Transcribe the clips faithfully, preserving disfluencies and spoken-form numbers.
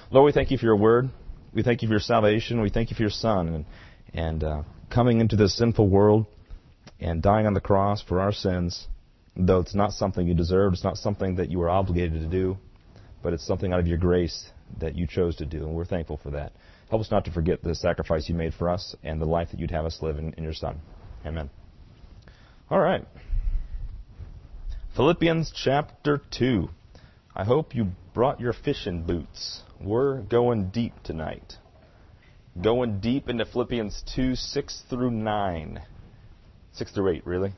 Lord, we thank you for your word. We thank you for your salvation. We thank you for your Son and, and uh, coming into this sinful world and dying on the cross for our sins, though it's not something you deserved. It's not something that you were obligated to do, but it's something out of your grace that you chose to do, and we're thankful for that. Help us not to forget the sacrifice you made for us and the life that you'd have us live in, in your Son. Amen. All right. Philippians chapter two. I hope you brought your fishing boots. We're going deep tonight. Going deep into Philippians two, six through nine. six through eight, really.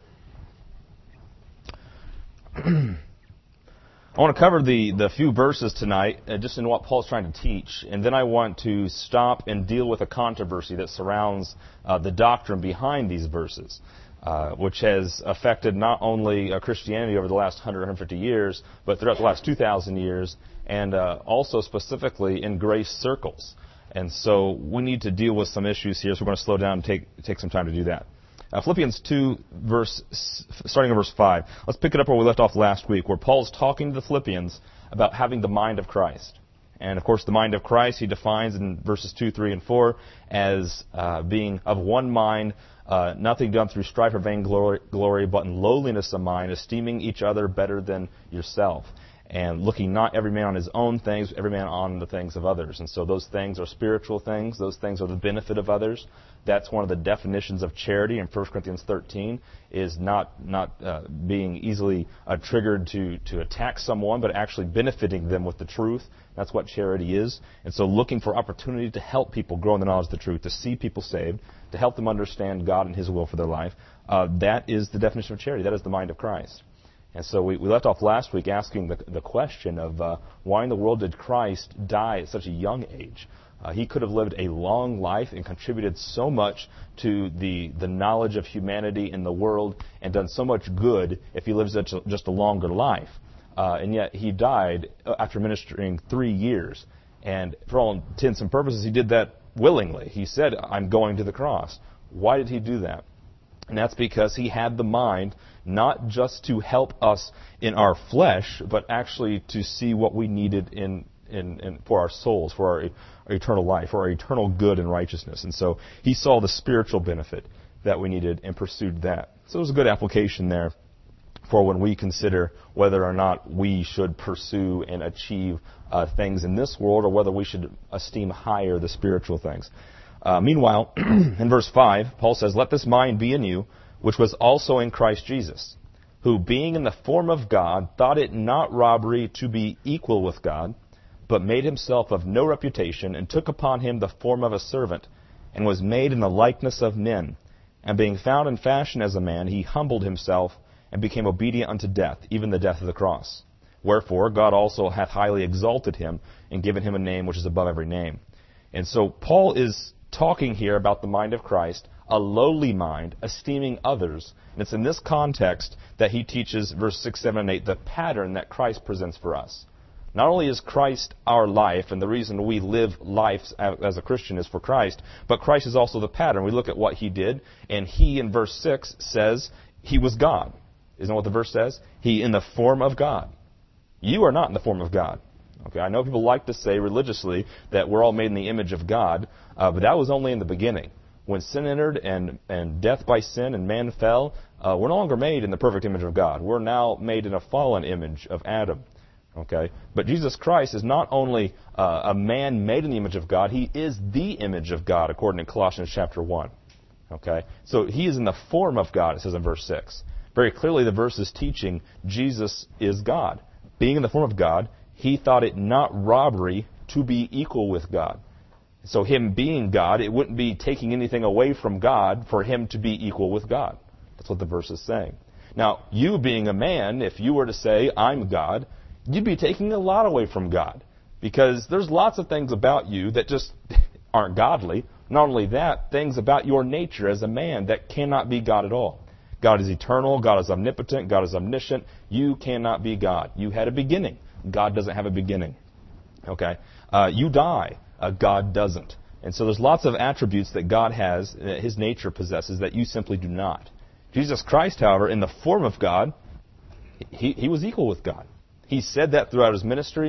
I want to cover the, the few verses tonight, uh, just in what Paul's trying to teach, and then I want to stop and deal with a controversy that surrounds uh, the doctrine behind these verses, uh, which has affected not only uh, Christianity over the last one hundred, one hundred fifty years, but throughout the last two thousand years, and uh, also specifically in grace circles. And so we need to deal with some issues here, so we're going to slow down and take, take some time to do that. Uh, Philippians two, verse, starting in verse five. Let's pick it up where we left off last week, where Paul's talking to the Philippians about having the mind of Christ. And, of course, the mind of Christ he defines in verses two, three, and four as uh, being of one mind, uh, nothing done through strife or vainglory, glory, but in lowliness of mind, esteeming each other better than yourself, and looking not every man on his own things, every man on the things of others. And so those things are spiritual things. Those things are the benefit of others. That's one of the definitions of charity in First Corinthians thirteen, is not not uh, being easily uh, triggered to, to attack someone, but actually benefiting them with the truth. That's what charity is. And so looking for opportunity to help people grow in the knowledge of the truth, to see people saved, to help them understand God and His will for their life, uh, that is the definition of charity. That is the mind of Christ. And so we, we left off last week asking the, the question of uh, why in the world did Christ die at such a young age? Uh, he could have lived a long life and contributed so much to the, the knowledge of humanity in the world and done so much good if he lives a, just a longer life. Uh, and yet he died after ministering three years. And for all intents and purposes, he did that willingly. He said, I'm going to the cross. Why did he do that? And that's because he had the mind not just to help us in our flesh, but actually to see what we needed in, in, in for our souls, for our, our eternal life, for our eternal good and righteousness. And so he saw the spiritual benefit that we needed and pursued that. So there's a good application there for when we consider whether or not we should pursue and achieve uh, things in this world, or whether we should esteem higher the spiritual things. Uh, meanwhile, in verse five, Paul says, let this mind be in you, which was also in Christ Jesus, who being in the form of God, thought it not robbery to be equal with God, but made himself of no reputation, and took upon him the form of a servant, and was made in the likeness of men. And being found in fashion as a man, he humbled himself, and became obedient unto death, even the death of the cross. Wherefore God also hath highly exalted him, and given him a name which is above every name. And so Paul is talking here about the mind of Christ, a lowly mind, esteeming others. And it's in this context that he teaches, verse six, seven, and eight, the pattern that Christ presents for us. Not only is Christ our life, and the reason we live life as a Christian is for Christ, but Christ is also the pattern. We look at what he did, and he, in verse six, says he was God. Isn't that what the verse says? He in the form of God. You are not in the form of God. Okay, I know people like to say religiously that we're all made in the image of God, uh, but that was only in the beginning. When sin entered and, and death by sin and man fell, uh, we're no longer made in the perfect image of God. We're now made in a fallen image of Adam. Okay, but Jesus Christ is not only uh, a man made in the image of God, he is the image of God, according to Colossians chapter one. Okay, so he is in the form of God, it says in verse six. Very clearly, the verse is teaching Jesus is God. Being in the form of God, he thought it not robbery to be equal with God. So him being God, it wouldn't be taking anything away from God for him to be equal with God. That's what the verse is saying. Now, you being a man, if you were to say, I'm God, you'd be taking a lot away from God. Because there's lots of things about you that just aren't godly. Not only that, things about your nature as a man that cannot be God at all. God is eternal, God is omnipotent, God is omniscient. You cannot be God. You had a beginning. God doesn't have a beginning. Okay? Uh, you die. Uh, God doesn't. And so there's lots of attributes that God has, that his nature possesses, that you simply do not. Jesus Christ, however, in the form of God, he, he was equal with God. He said that throughout his ministry,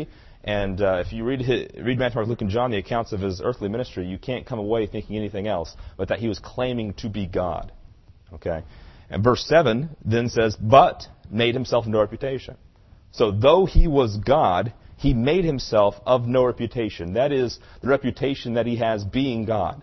And uh, if you read his, read Matthew, Mark, Luke, and John, the accounts of his earthly ministry, you can't come away thinking anything else but that he was claiming to be God. Okay? And verse seven then says, but made himself no reputation. So though he was God, he made himself of no reputation. That is the reputation that he has being God.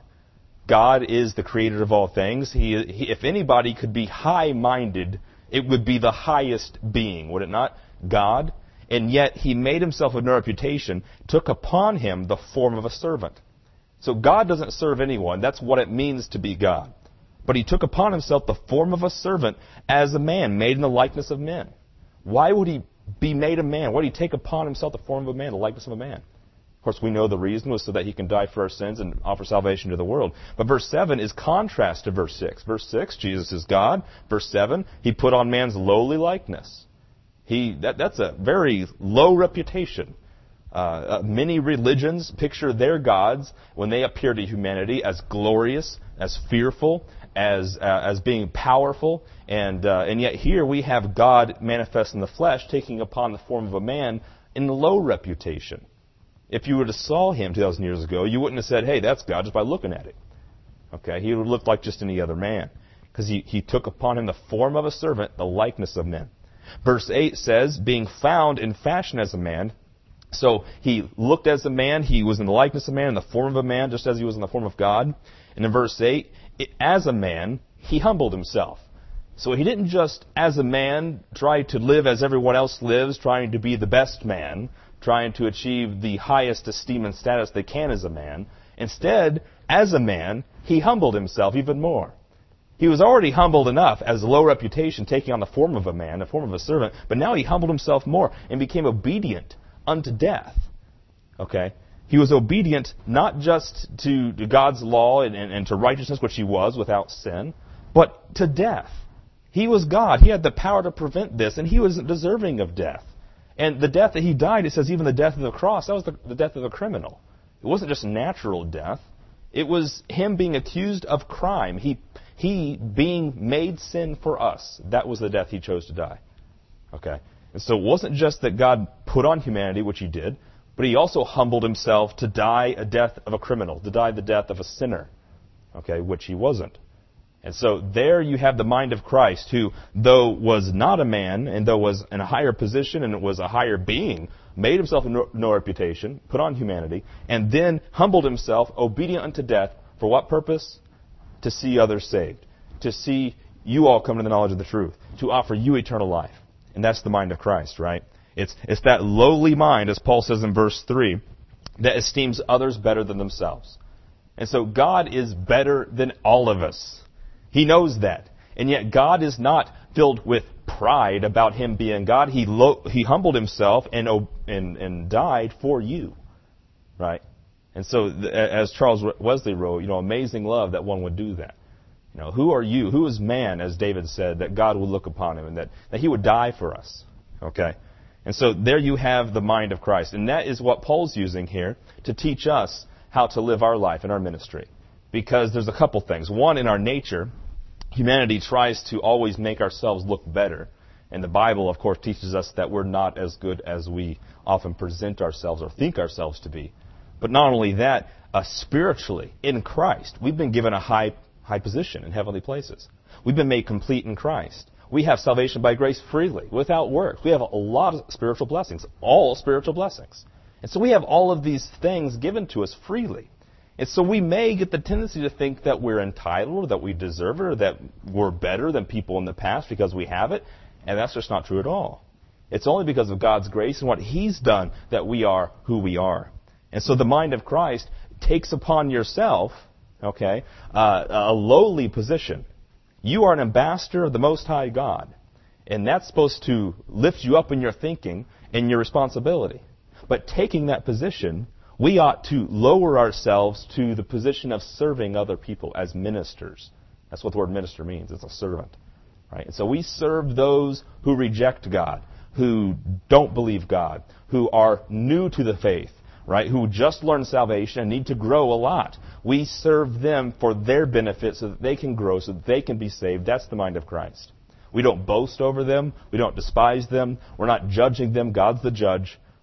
God is the creator of all things. He, he, if anybody could be high-minded, it would be the highest being, would it not? God. And yet he made himself of no reputation, took upon him the form of a servant. So God doesn't serve anyone. That's what it means to be God. But he took upon himself the form of a servant as a man, made in the likeness of men. Why would he be made a man? Why would he take upon himself the form of a man, the likeness of a man? Of course, we know the reason was so that he can die for our sins and offer salvation to the world. But verse seven is contrast to verse six. Verse six, Jesus is God. Verse seven, he put on man's lowly likeness. He that, that's a very low reputation. Uh, uh, many religions picture their gods when they appear to humanity as glorious, as fearful, as uh, as being powerful, and uh, and yet here we have God manifest in the flesh, taking upon the form of a man in low reputation. If you would have saw him two thousand years ago, you wouldn't have said, "Hey, that's God," just by looking at him. Okay, he would look like just any other man, because he he took upon him the form of a servant, the likeness of men. Verse eight says, being found in fashion as a man. So he looked as a man, he was in the likeness of man, in the form of a man, just as he was in the form of God. And in verse eight, it, as a man, he humbled himself. So he didn't just, as a man, try to live as everyone else lives, trying to be the best man, trying to achieve the highest esteem and status they can as a man. Instead, as a man, he humbled himself even more. He was already humbled enough as a low reputation, taking on the form of a man, the form of a servant, but now he humbled himself more and became obedient unto death. Okay? He was obedient not just to, to God's law and, and, and to righteousness, which he was without sin, but to death. He was God. He had the power to prevent this, and he was deserving of death. And the death that he died, it says even the death of the cross, that was the, the death of a criminal. It wasn't just natural death. It was him being accused of crime. He He being made sin for us. That was the death he chose to die. Okay? And so it wasn't just that God put on humanity, which he did, but he also humbled himself to die a death of a criminal, to die the death of a sinner. Okay? Which he wasn't. And so there you have the mind of Christ, who, though was not a man, and though was in a higher position and was a higher being, made himself no, no reputation, put on humanity, and then humbled himself, obedient unto death, for what purpose? To see others saved, to see you all come to the knowledge of the truth, to offer you eternal life. And that's the mind of Christ, right? It's it's that lowly mind, as Paul says in verse three, that esteems others better than themselves. And so God is better than all of us. He knows that. And yet God is not filled with pride about him being God. He lo- he humbled himself and, and, and died for you, right? And so, as Charles Wesley wrote, you know, amazing love that one would do that. You know, who are you? Who is man, as David said, that God would look upon him and that, that he would die for us? Okay? And so there you have the mind of Christ. And that is what Paul's using here to teach us how to live our life in our ministry. Because there's a couple things. One, in our nature, humanity tries to always make ourselves look better. And the Bible, of course, teaches us that we're not as good as we often present ourselves or think ourselves to be. But not only that, uh, spiritually, in Christ, we've been given a high high position in heavenly places. We've been made complete in Christ. We have salvation by grace freely, without works. We have a lot of spiritual blessings, all spiritual blessings. And so we have all of these things given to us freely. And so we may get the tendency to think that we're entitled, or that we deserve it, or that we're better than people in the past because we have it. And that's just not true at all. It's only because of God's grace and what He's done that we are who we are. And so the mind of Christ takes upon yourself, okay, uh, a lowly position. You are an ambassador of the Most High God. And that's supposed to lift you up in your thinking and your responsibility. But taking that position, we ought to lower ourselves to the position of serving other people as ministers. That's what the word minister means. It's a servant. Right? And so we serve those who reject God, who don't believe God, who are new to the faith, right? Who just learned salvation and need to grow a lot. We serve them for their benefit so that they can grow, so that they can be saved. That's the mind of Christ. We don't boast over them. We don't despise them. We're not judging them. God's the judge.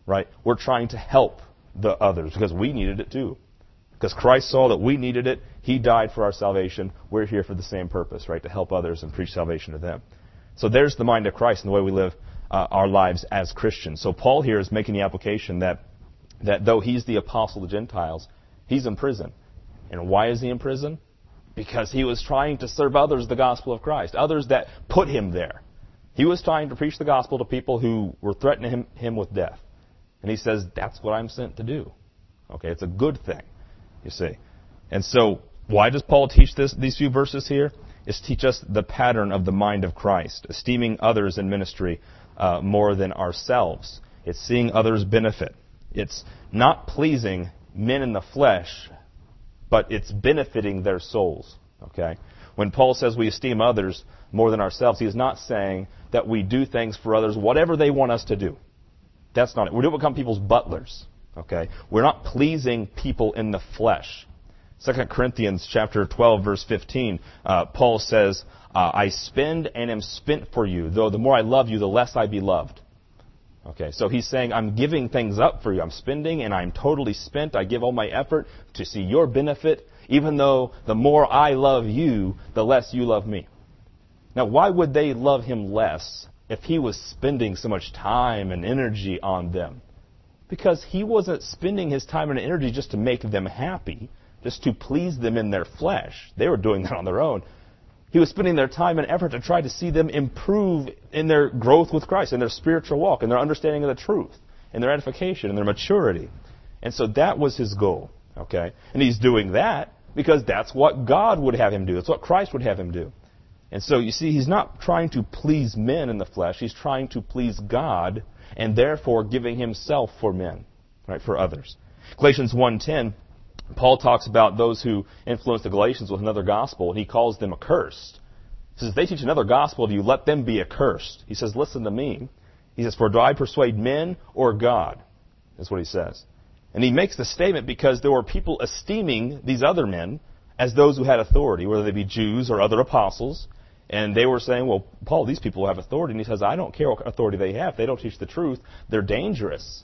right? We're trying to help the others because we needed it too. Because Christ saw that we needed it. He died for our salvation. We're here for the same purpose, right? To help others and preach salvation to them. So there's the mind of Christ and the way we live uh, our lives as Christians. So Paul here is making the application that, that though he's the apostle to Gentiles, he's in prison. And why is he in prison? Because he was trying to serve others the gospel of Christ, others that put him there. He was trying to preach the gospel to people who were threatening him, him with death. And he says, that's what I'm sent to do. Okay, it's a good thing, you see. And so, why does Paul teach this? These few verses here? Is teach us the pattern of the mind of Christ, esteeming others in ministry uh, more than ourselves. It's seeing others benefit. It's not pleasing men in the flesh, but it's benefiting their souls. Okay? When Paul says we esteem others more than ourselves, he is not saying that we do things for others, whatever they want us to do. That's not it. We don't become people's butlers. Okay? We're not pleasing people in the flesh. Second Corinthians chapter twelve, verse fifteen, uh, Paul says, uh, I spend and am spent for you, though the more I love you, the less I be loved. Okay, so he's saying, I'm giving things up for you. I'm spending and I'm totally spent. I give all my effort to see your benefit, even though the more I love you, the less you love me. Now, why would they love him less if he was spending so much time and energy on them? Because he wasn't spending his time and energy just to make them happy, just to please them in their flesh. They were doing that on their own. He was spending their time and effort to try to see them improve in their growth with Christ, in their spiritual walk, in their understanding of the truth, in their edification, in their maturity. And so that was his goal. Okay? And he's doing that because that's what God would have him do. That's what Christ would have him do. And so you see, he's not trying to please men in the flesh. He's trying to please God and therefore giving himself for men, right, for others. Galatians one ten, Paul talks about those who influence the Galatians with another gospel, and he calls them accursed. He says, if they teach another gospel to you, let them be accursed. He says, listen to me. He says, for do I persuade men or God? That's what he says. And he makes the statement because there were people esteeming these other men as those who had authority, whether they be Jews or other apostles. And they were saying, well, Paul, these people have authority. And he says, I don't care what authority they have. If they don't teach the truth, they're dangerous,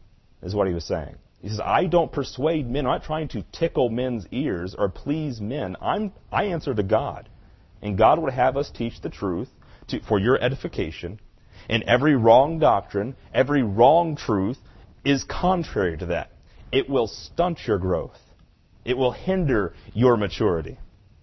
is what he was saying. He says, I don't persuade men. I'm not trying to tickle men's ears or please men. I'm, I answer to God. And God would have us teach the truth to, for your edification. And every wrong doctrine, every wrong truth is contrary to that. It will stunt your growth. It will hinder your maturity.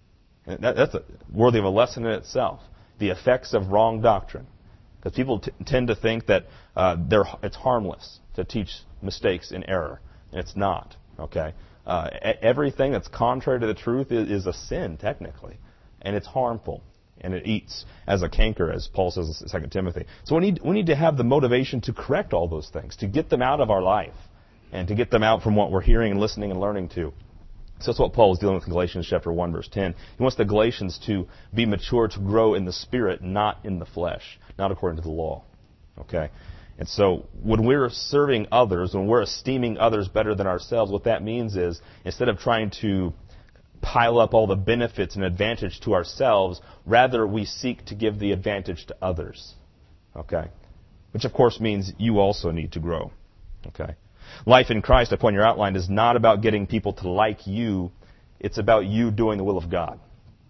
And that, that's a, worthy of a lesson in itself. The effects of wrong doctrine. Because people t- tend to think that uh, they're, it's harmless to teach mistakes in error. And it's not. Okay? Uh, everything that's contrary to the truth is, is a sin, technically. And it's harmful. And it eats as a canker, as Paul says in Second Timothy. So we need, we need to have the motivation to correct all those things, to get them out of our life, and to get them out from what we're hearing and listening and learning to. So that's what Paul is dealing with in Galatians chapter one, verse ten. He wants the Galatians to be mature, to grow in the Spirit, not in the flesh, not according to the law. Okay? And so when we're serving others, when we're esteeming others better than ourselves, what that means is instead of trying to pile up all the benefits and advantage to ourselves, rather we seek to give the advantage to others. Okay? Which of course means you also need to grow. Okay? Life in Christ, I point your outline, is not about getting people to like you. It's about you doing the will of God.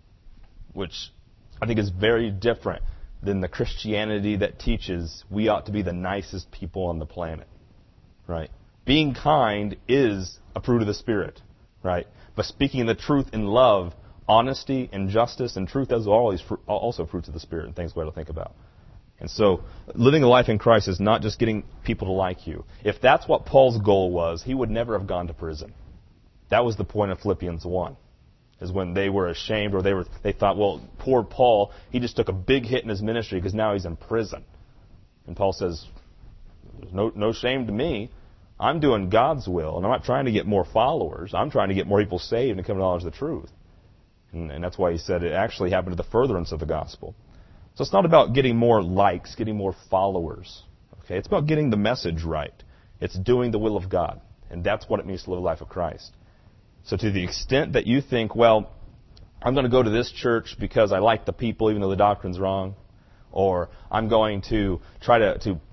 Which I think is very different than the Christianity that teaches we ought to be the nicest people on the planet. Right? Being kind is a fruit of the Spirit. Right? But speaking the truth in love, honesty and justice and truth, those are always fr- also fruits of the Spirit and things we ought to think about. And so, living a life in Christ is not just getting people to like you. If that's what Paul's goal was, he would never have gone to prison. That was the point of Philippians one, is when they were ashamed or they were they thought, well, poor Paul, he just took a big hit in his ministry because now he's in prison. And Paul says, there's no, no shame to me. I'm doing God's will, and I'm not trying to get more followers. I'm trying to get more people saved and come to knowledge of the truth. And, and that's why he said it actually happened to the furtherance of the gospel. So it's not about getting more likes, getting more followers. Okay, it's about getting the message right. It's doing the will of God. And that's what it means to live a life of Christ. So to the extent that you think, well, I'm going to go to this church because I like the people even though the doctrine's wrong, or I'm going to try to, to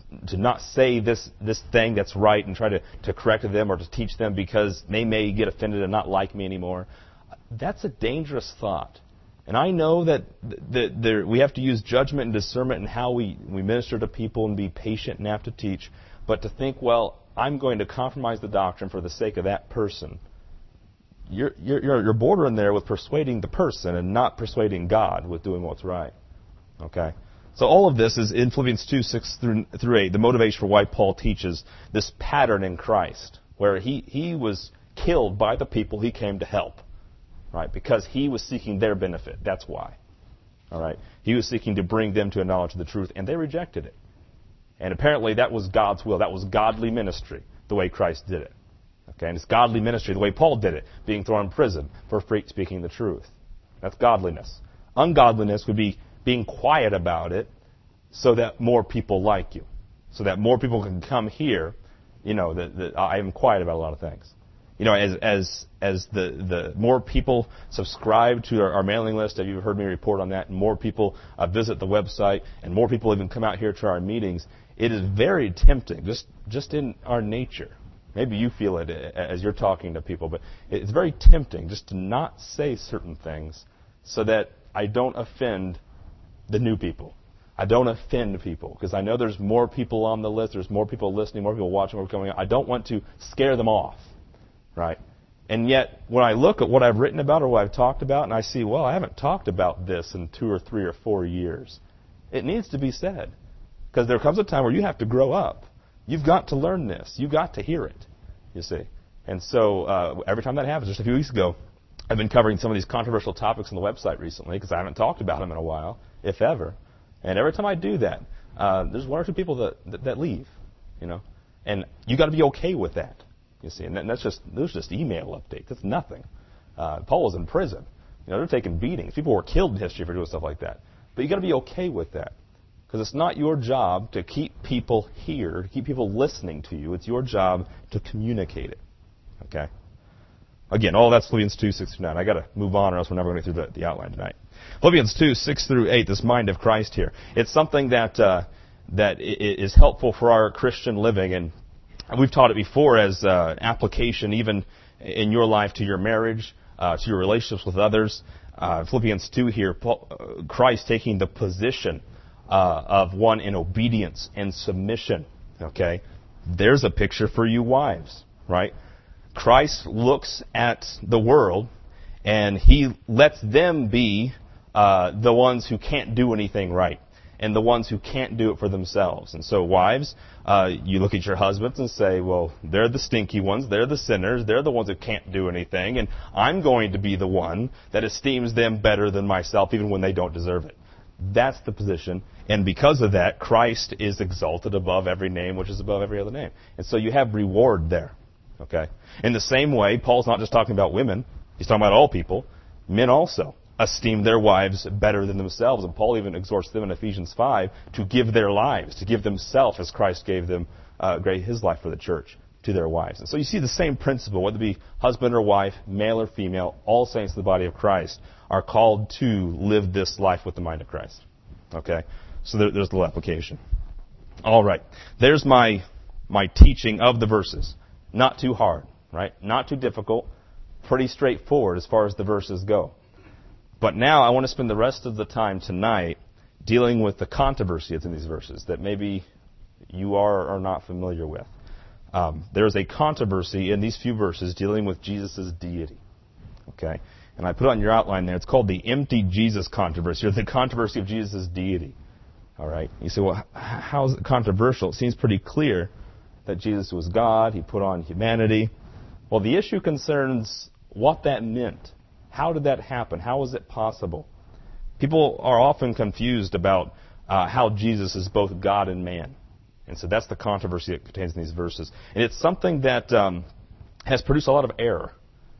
to not say this, this thing that's right and try to, to correct them or to teach them because they may get offended and not like me anymore. That's a dangerous thought. And I know that, that there, we have to use judgment and discernment in how we, we minister to people and be patient and apt to teach. But to think, well, I'm going to compromise the doctrine for the sake of that person, you're, you're, you're bordering there with persuading the person and not persuading God with doing what's right. Okay? So all of this is in Philippians two, six through, through eight, the motivation for why Paul teaches this pattern in Christ, where he, he was killed by the people he came to help. Right? Because he was seeking their benefit. That's why. All right? He was seeking to bring them to a knowledge of the truth, and they rejected it. And apparently that was God's will. That was godly ministry, the way Christ did it. Okay? And it's godly ministry, the way Paul did it, being thrown in prison for speaking the truth. That's godliness. Ungodliness would be being quiet about it so that more people like you. So that more people can come here, you know, that, that I am quiet about a lot of things. You know, as as as the, the more people subscribe to our, our mailing list, have you heard me report on that, and more people uh, visit the website, and more people even come out here to our meetings, it is very tempting, just just in our nature. Maybe you feel it as you're talking to people, but it's very tempting just to not say certain things so that I don't offend the new people. I don't offend people, because I know there's more people on the list, there's more people listening, more people watching, more coming out. I don't want to scare them off. Right? And yet, when I look at what I've written about or what I've talked about, and I see, well, I haven't talked about this in two or three or four years, it needs to be said. Because there comes a time where you have to grow up. You've got to learn this. You've got to hear it, you see. And so uh, every time that happens, just a few weeks ago, I've been covering some of these controversial topics on the website recently, because I haven't talked about them in a while, if ever. And every time I do that, uh, there's one or two people that, that, that leave, you know. And you've got to be okay with that. You see, and that's just those just email updates. That's nothing. Uh, Paul was in prison. You know, they're taking beatings. People were killed in history for doing stuff like that. But you got to be okay with that, because it's not your job to keep people here, to keep people listening to you. It's your job to communicate it. Okay. Again, all that's Philippians two, six through nine. I got to move on, or else we're never going to get through the, the outline tonight. Philippians two, six through eight. This mind of Christ here. It's something that uh, that is helpful for our Christian living. And we've taught it before as uh, application even in your life to your marriage, uh, to your relationships with others. Uh, Philippians two here, Paul, uh, Christ taking the position uh, of one in obedience and submission. Okay, there's a picture for you wives, right? Christ looks at the world and he lets them be uh, the ones who can't do anything right, and the ones who can't do it for themselves. And so wives, uh, you look at your husbands and say, well, they're the stinky ones, they're the sinners, they're the ones who can't do anything, and I'm going to be the one that esteems them better than myself, even when they don't deserve it. That's the position, and because of that, Christ is exalted above every name, which is above every other name. And so you have reward there. Okay. In the same way, Paul's not just talking about women, he's talking about all people. Men also esteem their wives better than themselves. And Paul even exhorts them in Ephesians five to give their lives, to give themselves as Christ gave them uh, his life for the church, to their wives. And so you see the same principle, whether it be husband or wife, male or female, all saints of the body of Christ are called to live this life with the mind of Christ. Okay? So there, there's the application. All right. There's my my teaching of the verses. Not too hard, right? Not too difficult. Pretty straightforward as far as the verses go. But now I want to spend the rest of the time tonight dealing with the controversy that's in these verses that maybe you are or are not familiar with. Um, there's a controversy in these few verses dealing with Jesus' deity. Okay? And I put on your outline there, it's called the empty Jesus controversy, or the controversy of Jesus' deity. All right? You say, well, how is it controversial? It seems pretty clear that Jesus was God, he put on humanity. Well, the issue concerns what that meant. How did that happen? How was it possible? People are often confused about uh, how Jesus is both God and man. And so that's the controversy that contains in these verses. And it's something that um, has produced a lot of error.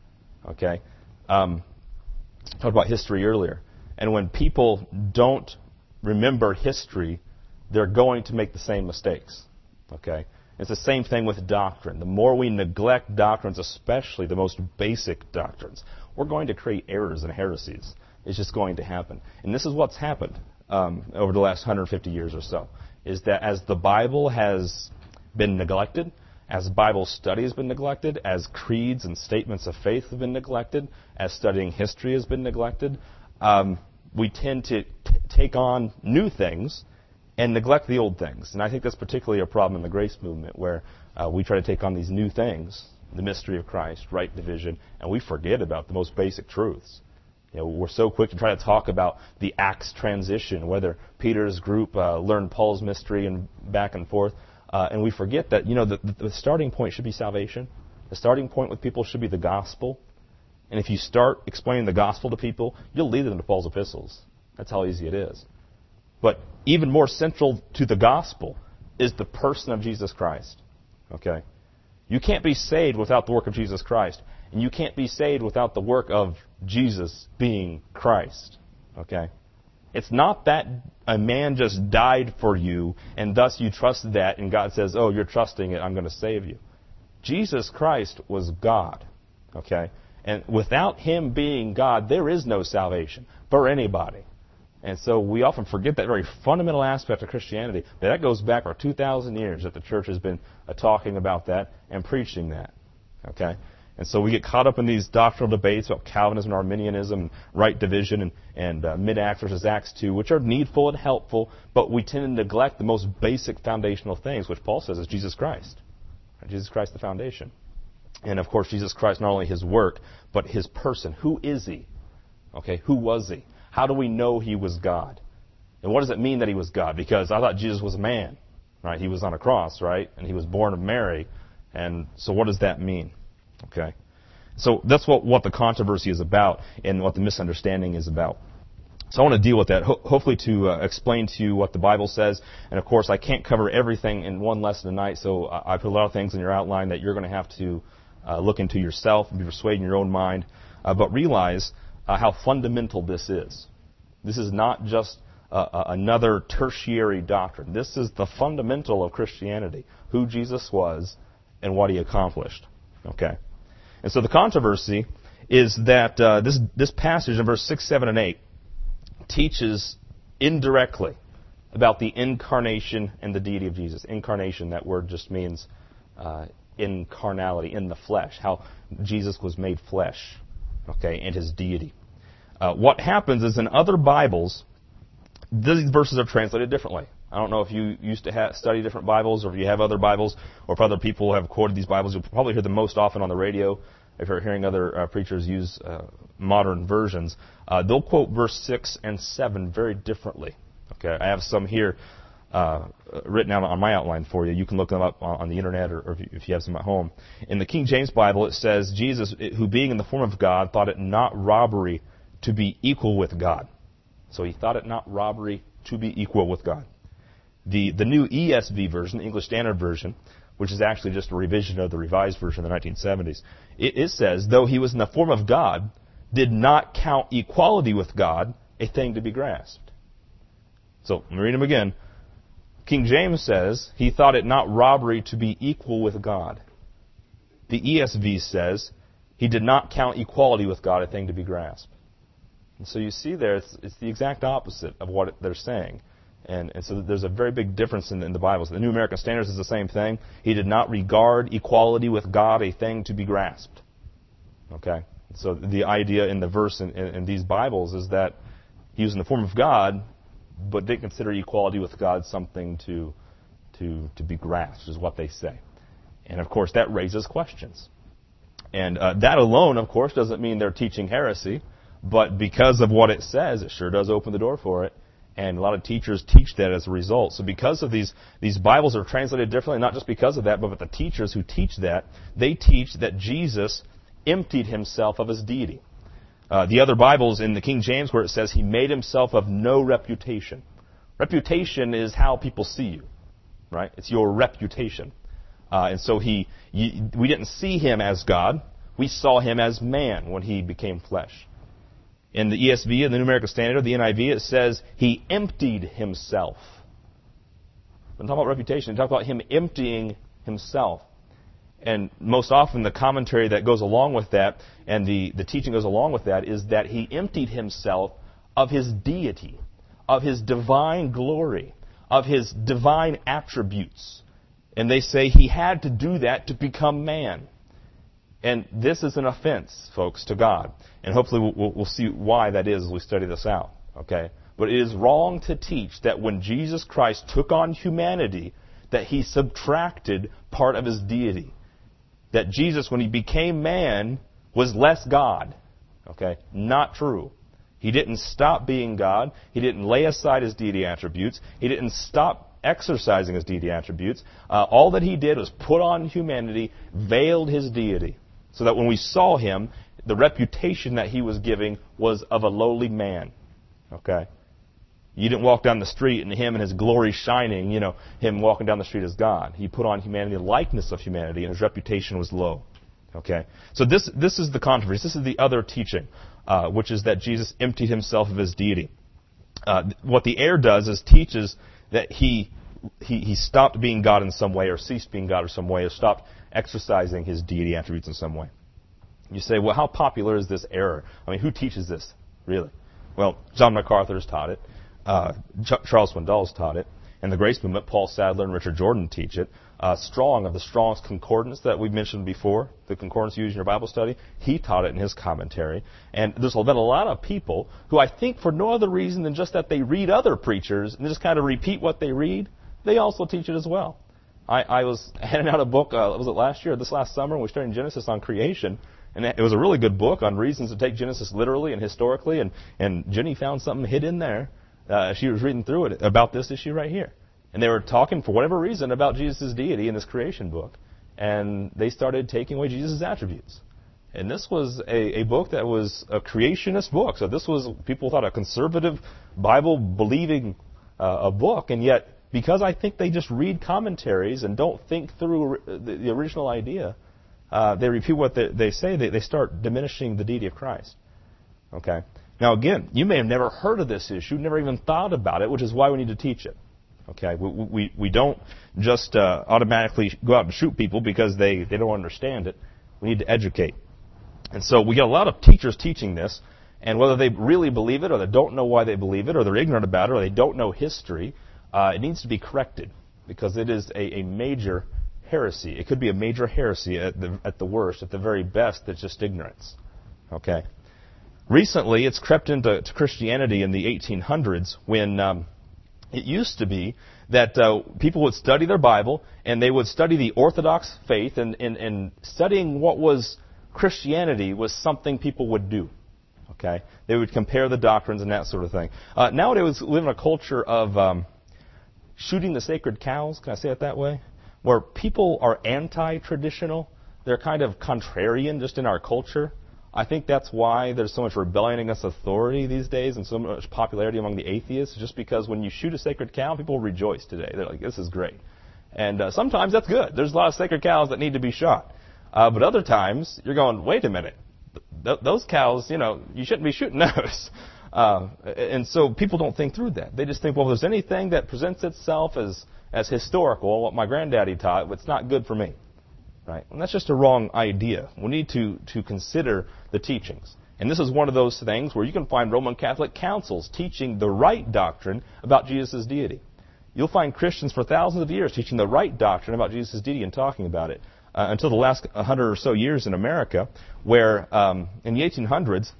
Okay? Um, I talked about history earlier. And when people don't remember history, they're going to make the same mistakes. Okay? It's the same thing with doctrine. The more we neglect doctrines, especially the most basic doctrines, we're going to create errors and heresies. It's just going to happen. And this is what's happened um, over the last one hundred fifty years or so. is that as the Bible has been neglected, as Bible study has been neglected, as creeds and statements of faith have been neglected, as studying history has been neglected, um, we tend to t- take on new things and neglect the old things. And I think that's particularly a problem in the grace movement, where uh, we try to take on these new things, the mystery of Christ, right division, and we forget about the most basic truths. You know, we're so quick to try to talk about the Acts transition, whether Peter's group uh, learned Paul's mystery and back and forth, uh, and we forget that, you know, the, the starting point should be salvation. The starting point with people should be the gospel. And if you start explaining the gospel to people, you'll lead them to Paul's epistles. That's how easy it is. But even more central to the gospel is the person of Jesus Christ. Okay? You can't be saved without the work of Jesus Christ. And you can't be saved without the work of Jesus being Christ. Okay? It's not that a man just died for you and thus you trust that and God says, oh, you're trusting it, I'm going to save you. Jesus Christ was God. Okay? And without Him being God, there is no salvation for anybody. And so we often forget that very fundamental aspect of Christianity. But that goes back for two thousand years that the church has been uh, talking about that and preaching that. Okay? And so we get caught up in these doctrinal debates about Calvinism and Arminianism, right division, and, and uh, mid-Acts versus Acts two, which are needful and helpful, but we tend to neglect the most basic foundational things, which Paul says is Jesus Christ. Right? Jesus Christ, the foundation. And, of course, Jesus Christ, not only His work, but His person. Who is He? Okay, who was He? How do we know He was God? And what does it mean that He was God? Because I thought Jesus was a man, right? He was on a cross, right? And He was born of Mary. And so what does that mean? Okay. So that's what, what the controversy is about and what the misunderstanding is about. So I want to deal with that, ho- hopefully to uh, explain to you what the Bible says. And, of course, I can't cover everything in one lesson tonight, so I, I put a lot of things in your outline that you're going to have to uh, look into yourself and be persuaded in your own mind. Uh, but realize uh, how fundamental this is. This is not just uh, another tertiary doctrine. This is the fundamental of Christianity, who Jesus was and what He accomplished. Okay. And so the controversy is that uh, this this passage in verse six, seven, and eight teaches indirectly about the incarnation and the deity of Jesus. Incarnation, that word just means uh, incarnality, in the flesh, how Jesus was made flesh, okay, and His deity. Uh, what happens is in other Bibles, these verses are translated differently. I don't know if you used to ha- study different Bibles, or if you have other Bibles, or if other people have quoted these Bibles. You'll probably hear them most often on the radio. If you're hearing other uh, preachers use uh, modern versions, uh, they'll quote verse six and seven very differently. Okay, I have some here uh, written out on my outline for you. You can look them up on, on the internet, or, or if, you, if you have some at home. In the King James Bible, it says, Jesus, who being in the form of God, thought it not robbery to be equal with God. So He thought it not robbery to be equal with God. The the new E S V version, the English Standard Version, which is actually just a revision of the Revised Version of the nineteen seventies, it, it says, though He was in the form of God, did not count equality with God a thing to be grasped. So, let me read them again. King James says, He thought it not robbery to be equal with God. The E S V says, He did not count equality with God a thing to be grasped. And so you see there, it's, it's the exact opposite of what they're saying. And, and so there's a very big difference in, in the Bible. So the New American Standard is the same thing. He did not regard equality with God a thing to be grasped. Okay? So the idea in the verse in, in, in these Bibles is that He was in the form of God, but didn't consider equality with God something to, to, to be grasped, is what they say. And, of course, that raises questions. And uh, that alone, of course, doesn't mean they're teaching heresy, but because of what it says, it sure does open the door for it. And a lot of teachers teach that as a result. So because of these, these Bibles are translated differently, not just because of that, but with the teachers who teach that, they teach that Jesus emptied Himself of His deity. Uh, the other Bibles in the King James, where it says He made Himself of no reputation. Reputation is how people see you, right? It's your reputation. Uh, and so he, you, we didn't see Him as God. We saw Him as man when He became flesh. In the E S V, in the New American Standard, the N I V, it says He emptied Himself. When talk about reputation, talk about Him emptying Himself. And most often the commentary that goes along with that, and the, the teaching goes along with that, is that He emptied Himself of His deity, of His divine glory, of his divine attributes. And they say he had to do that to become man. And this is an offense, folks, to God. And hopefully we'll, we'll see why that is as we study this out. Okay? But it is wrong to teach that when Jesus Christ took on humanity, that he subtracted part of his deity. That Jesus, when he became man, was less God. Okay? Not true. He didn't stop being God. He didn't lay aside his deity attributes. He didn't stop exercising his deity attributes. Uh, all that he did was put on humanity, veiled his deity. So that when we saw him, the reputation that he was giving was of a lowly man. Okay? You didn't walk down the street and him and his glory shining, you know, him walking down the street as God. He put on humanity, the likeness of humanity, and his reputation was low. Okay? So this this is the controversy. This is the other teaching, uh, which is that Jesus emptied himself of his deity. Uh, what the error does is teaches that he, he he stopped being God in some way, or ceased being God in some way, or stopped exercising his deity attributes in some way. You say, well, how popular is this error? I mean, who teaches this, really? Well, John MacArthur's taught it. Uh, Ch- Charles Swindoll's taught it. In the Grace Movement, Paul Sadler and Richard Jordan teach it. Uh, Strong, of the Strong's Concordance that we've mentioned before, the concordance used in your Bible study, he taught it in his commentary. And there's been a lot of people who I think for no other reason than just that they read other preachers and just kind of repeat what they read, they also teach it as well. I, I was handing out a book, uh, was it last year, this last summer, when we were studying Genesis on creation, and it was a really good book on reasons to take Genesis literally and historically, and, and Jenny found something hid in there. Uh, she was reading through it about this issue right here. And they were talking, for whatever reason, about Jesus' deity in this creation book. And they started taking away Jesus' attributes. And this was a, a book that was a creationist book. So this was, people thought, a conservative, Bible-believing uh, a book. And yet, because I think they just read commentaries and don't think through the, the original idea, uh, they repeat what they, they say, they, they start diminishing the deity of Christ. Okay? Now, again, you may have never heard of this issue, never even thought about it, which is why we need to teach it. Okay, we we, we don't just uh, automatically go out and shoot people because they, they don't understand it. We need to educate. And so we get a lot of teachers teaching this, and whether they really believe it or they don't know why they believe it or they're ignorant about it or they don't know history, uh, it needs to be corrected because it is a, a major heresy. It could be a major heresy at the, at the worst. At the very best, it's just ignorance. Okay. Recently, it's crept into to Christianity in the eighteen hundreds when... Um, It used to be that uh, people would study their Bible, and they would study the Orthodox faith, and, and, and studying what was Christianity was something people would do. Okay, they would compare the doctrines and that sort of thing. Uh, nowadays, we live in a culture of um, shooting the sacred cows. Can I say it that way? Where people are anti-traditional. They're kind of contrarian just in our culture. I think that's why there's so much rebellion against authority these days and so much popularity among the atheists, just because when you shoot a sacred cow, people rejoice today. They're like, this is great. And uh, sometimes that's good. There's a lot of sacred cows that need to be shot. Uh, but other times, you're going, wait a minute. Th- those cows, you know, you shouldn't be shooting those. Uh, and so people don't think through that. They just think, well, if there's anything that presents itself as, as historical, what my granddaddy taught, it's not good for me. Right? And that's just a wrong idea. We need to, to consider the teachings. And this is one of those things where you can find Roman Catholic councils teaching the right doctrine about Jesus' deity. You'll find Christians for thousands of years teaching the right doctrine about Jesus' deity and talking about it. Uh, until the last hundred or so years in America, where um, in the eighteen hundreds,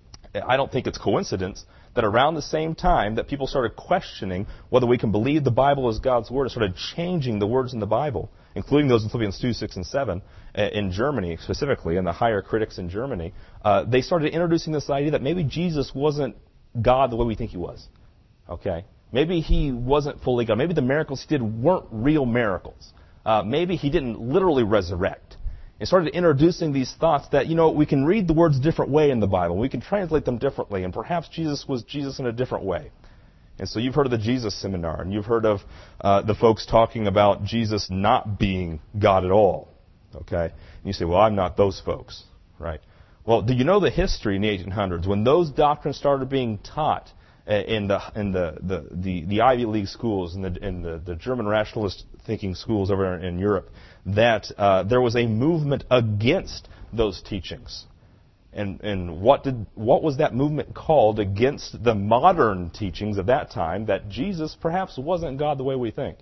I don't think it's coincidence that around the same time that people started questioning whether we can believe the Bible is God's Word and started changing the words in the Bible, including those in Philippians two, six, and seven, in Germany specifically, and the higher critics in Germany, uh, they started introducing this idea that maybe Jesus wasn't God the way we think he was. Okay? Maybe he wasn't fully God. Maybe the miracles he did weren't real miracles. Uh, maybe he didn't literally resurrect. And started introducing these thoughts that, you know, we can read the words a different way in the Bible. We can translate them differently, and perhaps Jesus was Jesus in a different way. And so you've heard of the Jesus Seminar, and you've heard of uh, the folks talking about Jesus not being God at all. Okay? And you say, well, I'm not those folks, right? Well, do you know the history in the eighteen hundreds when those doctrines started being taught in the in the the, the, the Ivy League schools and the in the, the German rationalist thinking schools over in Europe, that uh, there was a movement against those teachings. And, and what did what was that movement called against the modern teachings of that time that Jesus perhaps wasn't God the way we think?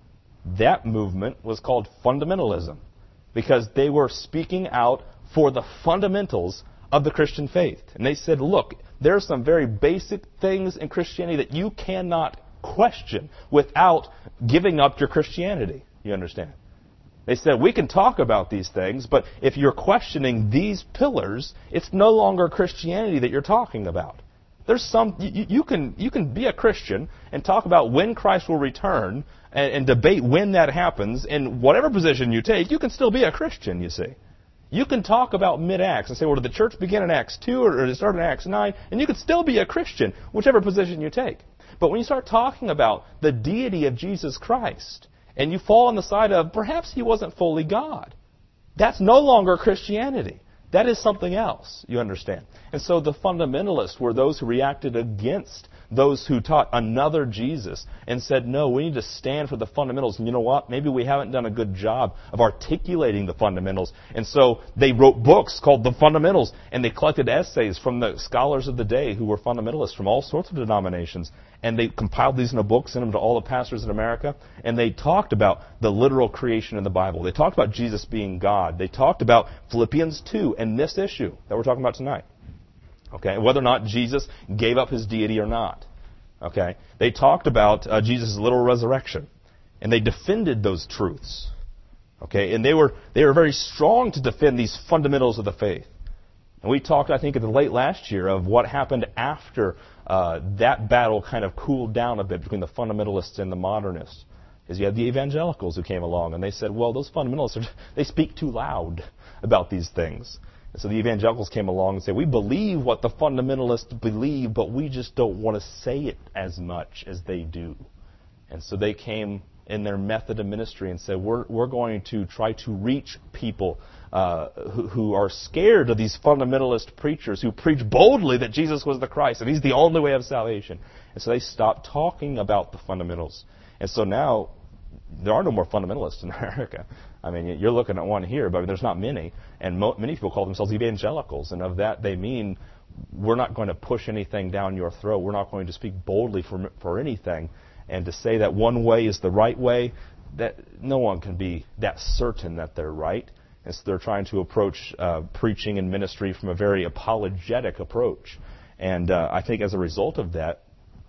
That movement was called fundamentalism, because they were speaking out for the fundamentals of the Christian faith. And they said, look, there are some very basic things in Christianity that you cannot question without giving up your Christianity. You understand? They said, we can talk about these things, but if you're questioning these pillars, it's no longer Christianity that you're talking about. There's some you, you can you can be a Christian and talk about when Christ will return and, and debate when that happens, and whatever position you take, you can still be a Christian, you see. You can talk about mid-Acts and say, well, did the church begin in Acts two or did it start in Acts nine? And you can still be a Christian, whichever position you take. But when you start talking about the deity of Jesus Christ, and you fall on the side of perhaps he wasn't fully God, that's no longer Christianity. That is something else, you understand. And so the fundamentalists were those who reacted against those who taught another Jesus and said, no, we need to stand for the fundamentals. And you know what? Maybe we haven't done a good job of articulating the fundamentals. And so they wrote books called The Fundamentals, and they collected essays from the scholars of the day who were fundamentalists from all sorts of denominations. And they compiled these into books, sent them to all the pastors in America, and they talked about the literal creation in the Bible. They talked about Jesus being God. They talked about Philippians two and this issue that we're talking about tonight. Okay, whether or not Jesus gave up his deity or not. Okay, they talked about uh, Jesus' literal resurrection, and they defended those truths. Okay, and they were they were very strong to defend these fundamentals of the faith. And we talked, I think, in the late last year of what happened after uh, that battle kind of cooled down a bit between the fundamentalists and the modernists. Because you had the evangelicals who came along, and they said, well, those fundamentalists, are, they speak too loud about these things. And so the evangelicals came along and said, we believe what the fundamentalists believe, but we just don't want to say it as much as they do. And so they came in their method of ministry and said, we're, we're going to try to reach people uh, who, who are scared of these fundamentalist preachers who preach boldly that Jesus was the Christ and he's the only way of salvation. And so they stopped talking about the fundamentals. And so now there are no more fundamentalists in America. I mean, you're looking at one here, but there's not many. And mo- many people call themselves evangelicals. And of that, they mean we're not going to push anything down your throat. We're not going to speak boldly for, for anything. And to say that one way is the right way, that no one can be that certain that they're right. And so they're trying to approach uh, preaching and ministry from a very apologetic approach. And uh, I think as a result of that,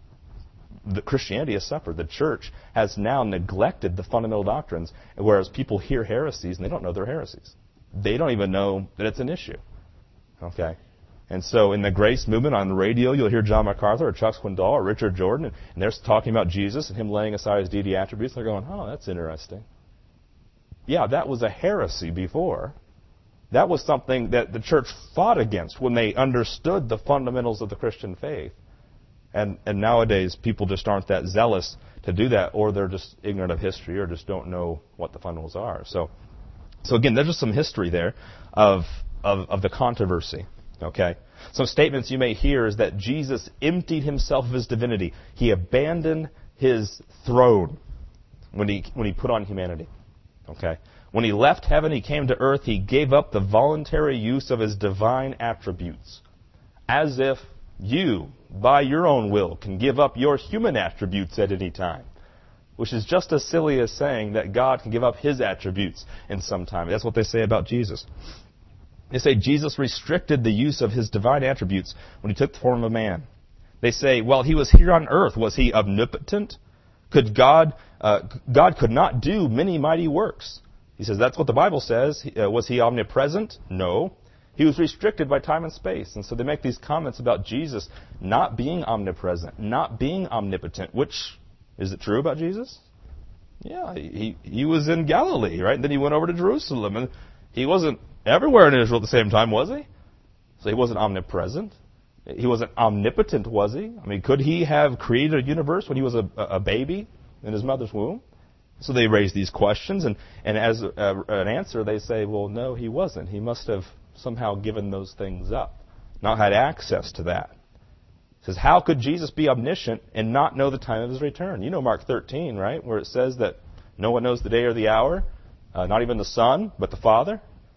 the Christianity has suffered. The church has now neglected the fundamental doctrines, whereas people hear heresies and they don't know they're heresies. They don't even know that it's an issue. Okay? And so in the grace movement on the radio, you'll hear John MacArthur or Chuck Swindoll or Richard Jordan, and, and they're talking about Jesus and him laying aside his deity attributes. They're going, oh, that's interesting. Yeah, that was a heresy before. That was something that the church fought against when they understood the fundamentals of the Christian faith. And, and nowadays, people just aren't that zealous to do that, or they're just ignorant of history, or just don't know what the fundamentals are. So, so again, there's just some history there of, of, of the controversy. Okay, some statements you may hear is that Jesus emptied himself of his divinity. He abandoned his throne when he when he put on humanity. Okay, when he left heaven, he came to earth. He gave up the voluntary use of his divine attributes, as if you, by your own will, can give up your human attributes at any time, which is just as silly as saying that God can give up his attributes in some time. That's what they say about Jesus. They say Jesus restricted the use of his divine attributes when he took the form of man. They say, well, he was here on earth. Was he omnipotent? Could God, uh, God could not do many mighty works. He says, that's what the Bible says. Uh, was he omnipresent? No. He was restricted by time and space. And so they make these comments about Jesus not being omnipresent, not being omnipotent, which, is it true about Jesus? Yeah, he, he was in Galilee, right? And then he went over to Jerusalem. And he wasn't everywhere in Israel at the same time, was he? So he wasn't omnipresent. He wasn't omnipotent, was he? I mean, could he have created a universe when he was a, a baby in his mother's womb? So they raise these questions, and, and as a, an answer, they say, well, no, he wasn't. He must have somehow given those things up, not had access to that. It says, how could Jesus be omniscient and not know the time of his return? You know Mark thirteen, right, where it says that no one knows the day or the hour, uh, not even the Son, but the Father.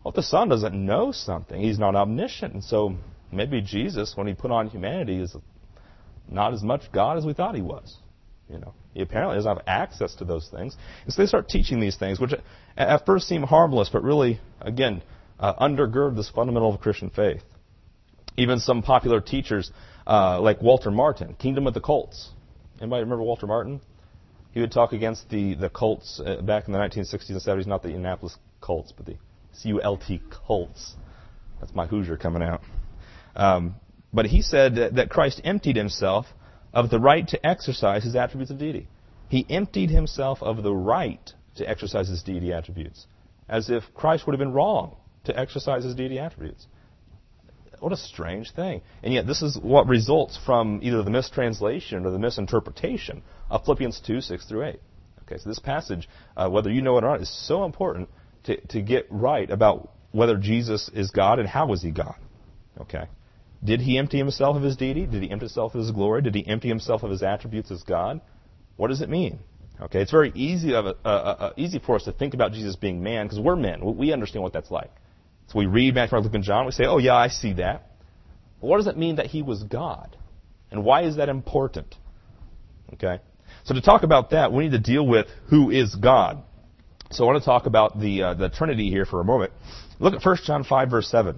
Well, if the Son doesn't know something, He's not omniscient. And so maybe Jesus, when He put on humanity, is not as much God as we thought He was. You know, He apparently doesn't have access to those things. And so they start teaching these things, which at first seem harmless, but really, again, uh, undergird this fundamental of Christian faith. Even some popular teachers, uh, like Walter Martin, Kingdom of the Cults. Anybody remember Walter Martin? He would talk against the, the cults uh, back in the nineteen sixties and seventies, not the Indianapolis Colts, but the C U L T cults. That's my Hoosier coming out. Um, but he said that, that Christ emptied Himself of the right to exercise His attributes of deity. He emptied Himself of the right to exercise His deity attributes, as if Christ would have been wrong to exercise His deity attributes. What a strange thing. And yet this is what results from either the mistranslation or the misinterpretation of Philippians two, six through eight. Okay, so this passage, uh, whether you know it or not, is so important to, to get right about whether Jesus is God and how is He God. Okay. Did He empty Himself of His deity? Did He empty Himself of His glory? Did He empty Himself of His attributes as God? What does it mean? Okay, it's very easy, of a, uh, uh, easy for us to think about Jesus being man because we're men. We understand what that's like. So we read Matthew, Mark, Luke, and John. We say, oh, yeah, I see that. But what does it mean that He was God? And why is that important? Okay? So to talk about that, we need to deal with who is God. So I want to talk about the uh, the Trinity here for a moment. Look at First John five, verse seven.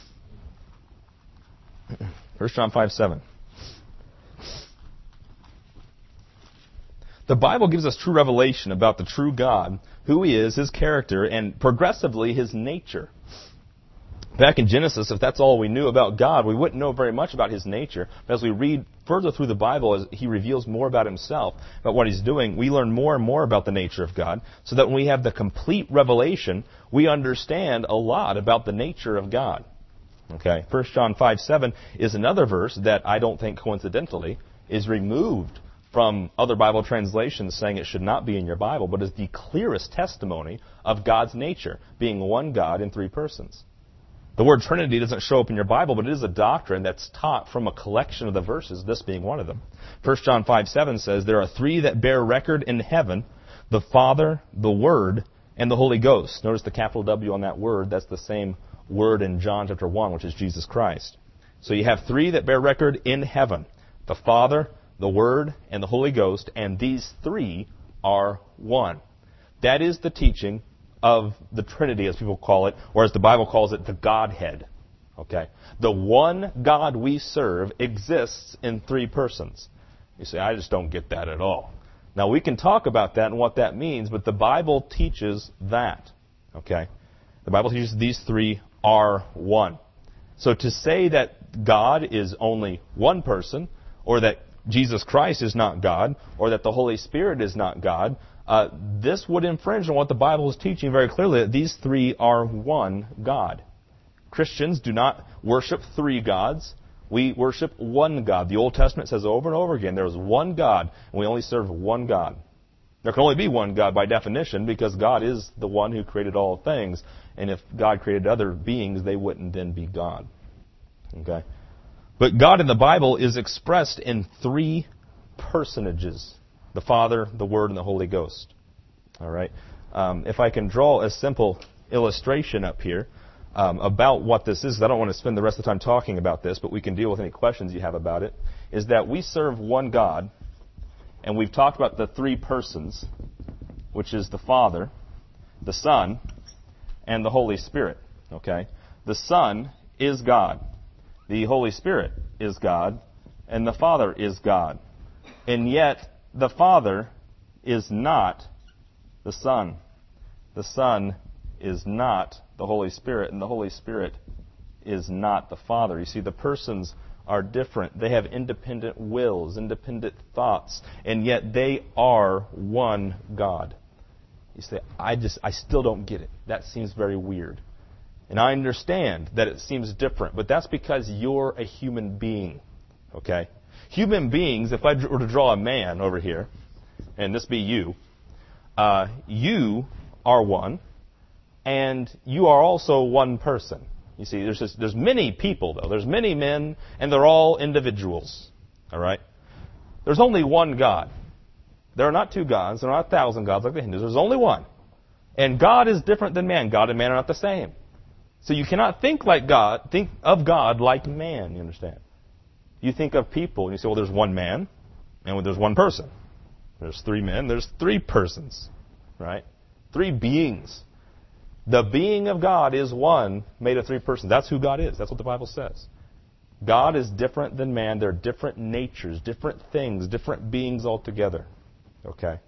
First John five, seven. The Bible gives us true revelation about the true God, who He is, His character, and progressively His nature. Back in Genesis, if that's all we knew about God, we wouldn't know very much about His nature. But as we read further through the Bible, as He reveals more about Himself, about what He's doing, we learn more and more about the nature of God, so that when we have the complete revelation, we understand a lot about the nature of God. Okay, First John five, seven is another verse that I don't think coincidentally is removed from other Bible translations saying it should not be in your Bible, but is the clearest testimony of God's nature, being one God in three persons. The word Trinity doesn't show up in your Bible, but it is a doctrine that's taught from a collection of the verses, this being one of them. First John five, seven says, there are three that bear record in heaven, the Father, the Word, and the Holy Ghost. Notice the capital W on that word. That's the same word in John chapter one, which is Jesus Christ. So you have three that bear record in heaven, the Father, the Word, and the Holy Ghost, and these three are one. That is the teaching of the Trinity, as people call it, or as the Bible calls it, the Godhead. Okay? The one God we serve exists in three persons. You say, I just don't get that at all. Now, we can talk about that and what that means, but the Bible teaches that. Okay? The Bible teaches these three are one. So to say that God is only one person, or that Jesus Christ is not God, or that the Holy Spirit is not God, uh, this would infringe on what the Bible is teaching very clearly, that these three are one God. Christians do not worship three gods. We worship one God. The Old Testament says over and over again, there is one God, and we only serve one God. There can only be one God by definition, because God is the one who created all things, and if God created other beings, they wouldn't then be God. Okay? But God in the Bible is expressed in three personages: the Father, the Word, and the Holy Ghost. All right. Um, if I can draw a simple illustration up here um, about what this is, I don't want to spend the rest of the time talking about this, but we can deal with any questions you have about it, is that we serve one God, and we've talked about the three persons, which is the Father, the Son, and the Holy Spirit. Okay? The Son is God. The Holy Spirit is God, and the Father is God. And yet, the Father is not the Son. The Son is not the Holy Spirit, and the Holy Spirit is not the Father. You see, the persons are different. They have independent wills, independent thoughts, and yet they are one God. You say, I just, I still don't get it. That seems very weird. And I understand that it seems different, but that's because you're a human being, okay? Human beings, if I were to draw a man over here, and this be you, uh, you are one, and you are also one person. You see, there's just, there's many people, though. There's many men, and they're all individuals, all right? There's only one God. There are not two gods. There are not a thousand gods like the Hindus. There's only one. And God is different than man. God and man are not the same. So you cannot think like God, think of God like man, you understand? You think of people, and you say, well, there's one man, and there's one person. There's three men, there's three persons, right? Three beings. The being of God is one made of three persons. That's who God is. That's what the Bible says. God is different than man. They're different natures, different things, different beings altogether. Okay?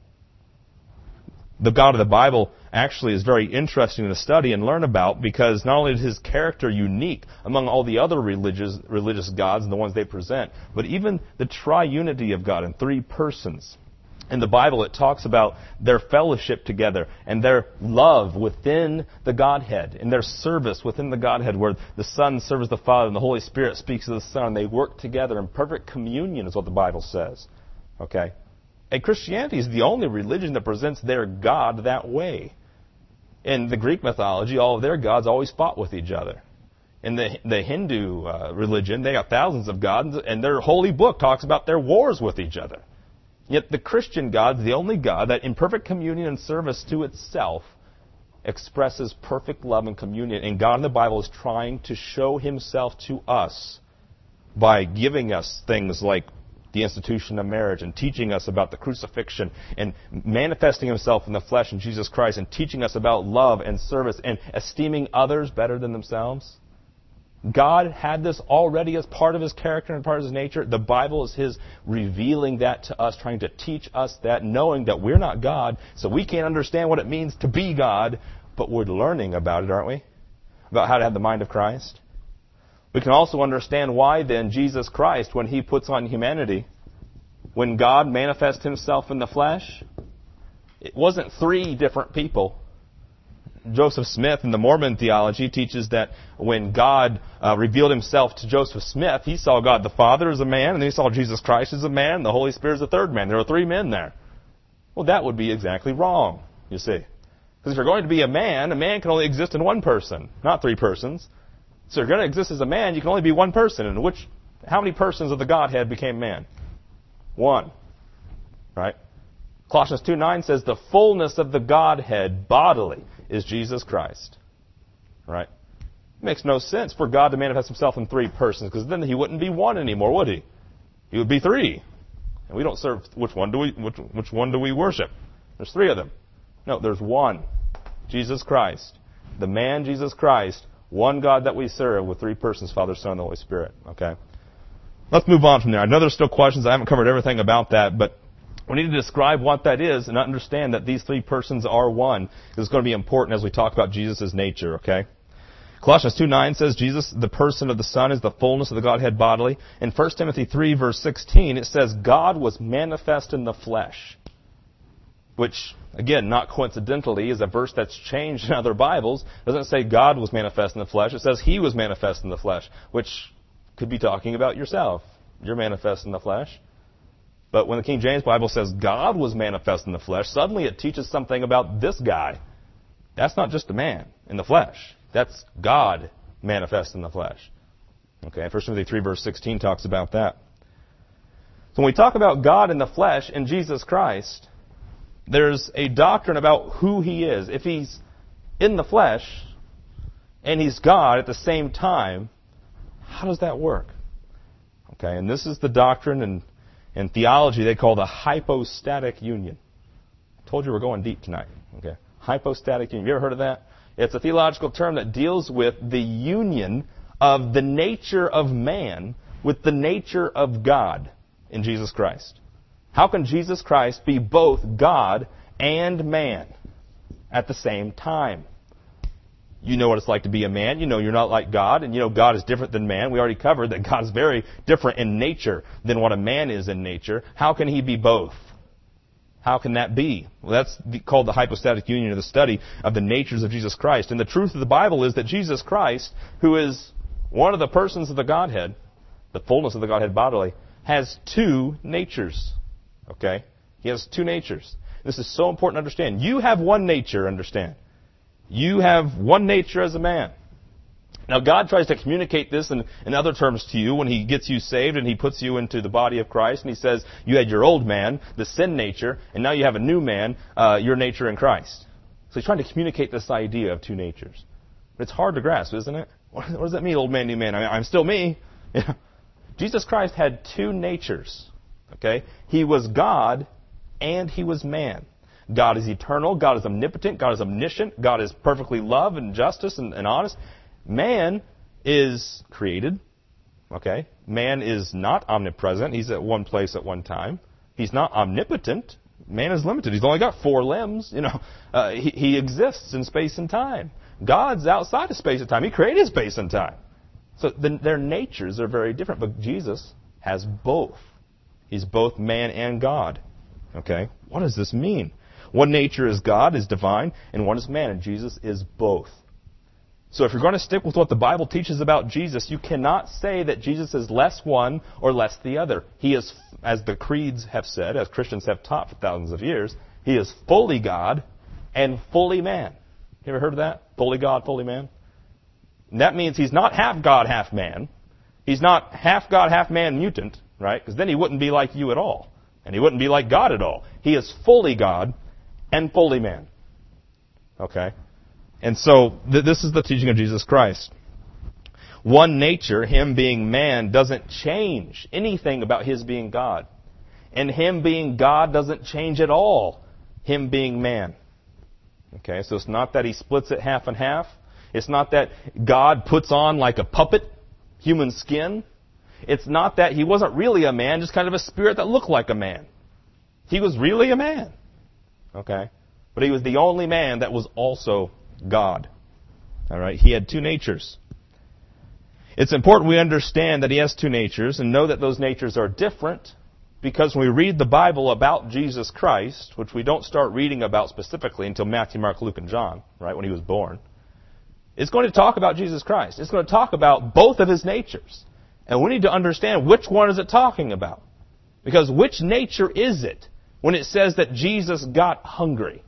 The God of the Bible actually is very interesting to study and learn about, because not only is his character unique among all the other religious religious gods and the ones they present, but even the triunity of God in three persons. In the Bible, it talks about their fellowship together and their love within the Godhead and their service within the Godhead, where the Son serves the Father and the Holy Spirit speaks to the Son, and they work together in perfect communion, is what the Bible says. Okay? And Christianity is the only religion that presents their God that way. In the Greek mythology, all of their gods always fought with each other. In the the Hindu uh, religion, they have thousands of gods, and their holy book talks about their wars with each other. Yet the Christian God is the only God that, in perfect communion and service to itself, expresses perfect love and communion. And God in the Bible is trying to show himself to us by giving us things like the institution of marriage, and teaching us about the crucifixion, and manifesting himself in the flesh in Jesus Christ, and teaching us about love and service and esteeming others better than themselves. God had this already as part of his character and part of his nature. The Bible is his revealing that to us, trying to teach us that, knowing that we're not God, so we can't understand what it means to be God, but we're learning about it, aren't we? About how to have the mind of Christ. We can also understand why then Jesus Christ, when he puts on humanity, when God manifests himself in the flesh, it wasn't three different people. Joseph Smith in the Mormon theology teaches that when God uh, revealed himself to Joseph Smith, he saw God the Father as a man, and then he saw Jesus Christ as a man, and the Holy Spirit as a third man. There were three men there. Well, that would be exactly wrong, you see. Because if you're going to be a man, a man can only exist in one person, not three persons. So if you're going to exist as a man, you can only be one person. And which, how many persons of the Godhead became man? One. Right? Colossians two nine says the fullness of the Godhead bodily is Jesus Christ. Right? It makes no sense for God to manifest himself in three persons, because then he wouldn't be one anymore, would he? He would be three. And we don't serve, which one do we, which, which one do we worship? There's three of them. No, there's one. Jesus Christ. The man Jesus Christ. One God that we serve with three persons, Father, Son, and the Holy Spirit. Okay? Let's move on from there. I know there's still questions. I haven't covered everything about that, but we need to describe what that is and understand that these three persons are one. It's going to be important as we talk about Jesus' nature, okay? Colossians two nine says Jesus, the person of the Son, is the fullness of the Godhead bodily. In First Timothy three, verse sixteen, it says God was manifest in the flesh. Which, again, not coincidentally, is a verse that's changed in other Bibles. It doesn't say God was manifest in the flesh. It says He was manifest in the flesh, which could be talking about yourself. You're manifest in the flesh. But when the King James Bible says God was manifest in the flesh, suddenly it teaches something about this guy. That's not just a man in the flesh. That's God manifest in the flesh. Okay, First Timothy three, verse sixteen talks about that. So when we talk about God in the flesh in Jesus Christ, there's a doctrine about who He is. If He's in the flesh and He's God at the same time, how does that work? Okay, and this is the doctrine in, in theology they call the hypostatic union. I told you we're going deep tonight. Okay, hypostatic union. You ever heard of that? It's a theological term that deals with the union of the nature of man with the nature of God in Jesus Christ. How can Jesus Christ be both God and man at the same time? You know what it's like to be a man. You know you're not like God, and you know God is different than man. We already covered that God is very different in nature than what a man is in nature. How can He be both? How can that be? Well, that's the, called the hypostatic union, of the study of the natures of Jesus Christ. And the truth of the Bible is that Jesus Christ, who is one of the persons of the Godhead, the fullness of the Godhead bodily, has two natures. Okay? He has two natures. This is so important to understand. You have one nature, understand. You have one nature as a man. Now, God tries to communicate this in, in other terms to you when He gets you saved and He puts you into the body of Christ. And He says, you had your old man, the sin nature, and now you have a new man, uh, your nature in Christ. So He's trying to communicate this idea of two natures. It's hard to grasp, isn't it? What does that mean, old man, new man? I mean, I'm still me. Yeah. Jesus Christ had two natures. Okay? He was God and he was man. God is eternal. God is omnipotent. God is omniscient. God is perfectly love and justice and, and honest. Man is created. Okay? Man is not omnipresent. He's at one place at one time. He's not omnipotent. Man is limited. He's only got four limbs. You know, uh, he, he exists in space and time. God's outside of space and time. He created space and time. So the, their natures are very different. But Jesus has both. He's both man and God. Okay? What does this mean? One nature is God, is divine, and one is man, and Jesus is both. So if you're going to stick with what the Bible teaches about Jesus, you cannot say that Jesus is less one or less the other. He is, as the creeds have said, as Christians have taught for thousands of years, he is fully God and fully man. You ever heard of that? Fully God, fully man? And that means he's not half God, half man. He's not half God, half man mutant, right? Because then he wouldn't be like you at all. And he wouldn't be like God at all. He is fully God and fully man. Okay? And so, th- this is the teaching of Jesus Christ. One nature, him being man, doesn't change anything about his being God. And him being God doesn't change at all him being man. Okay, so it's not that he splits it half and half. It's not that God puts on like a puppet human skin. It's not that he wasn't really a man, just kind of a spirit that looked like a man. He was really a man. Okay? But he was the only man that was also God. All right? He had two natures. It's important we understand that he has two natures and know that those natures are different, because when we read the Bible about Jesus Christ, which we don't start reading about specifically until Matthew, Mark, Luke, and John, right, when he was born, it's going to talk about Jesus Christ. It's going to talk about both of his natures. And we need to understand which one is it talking about. Because which nature is it when it says that Jesus got hungry?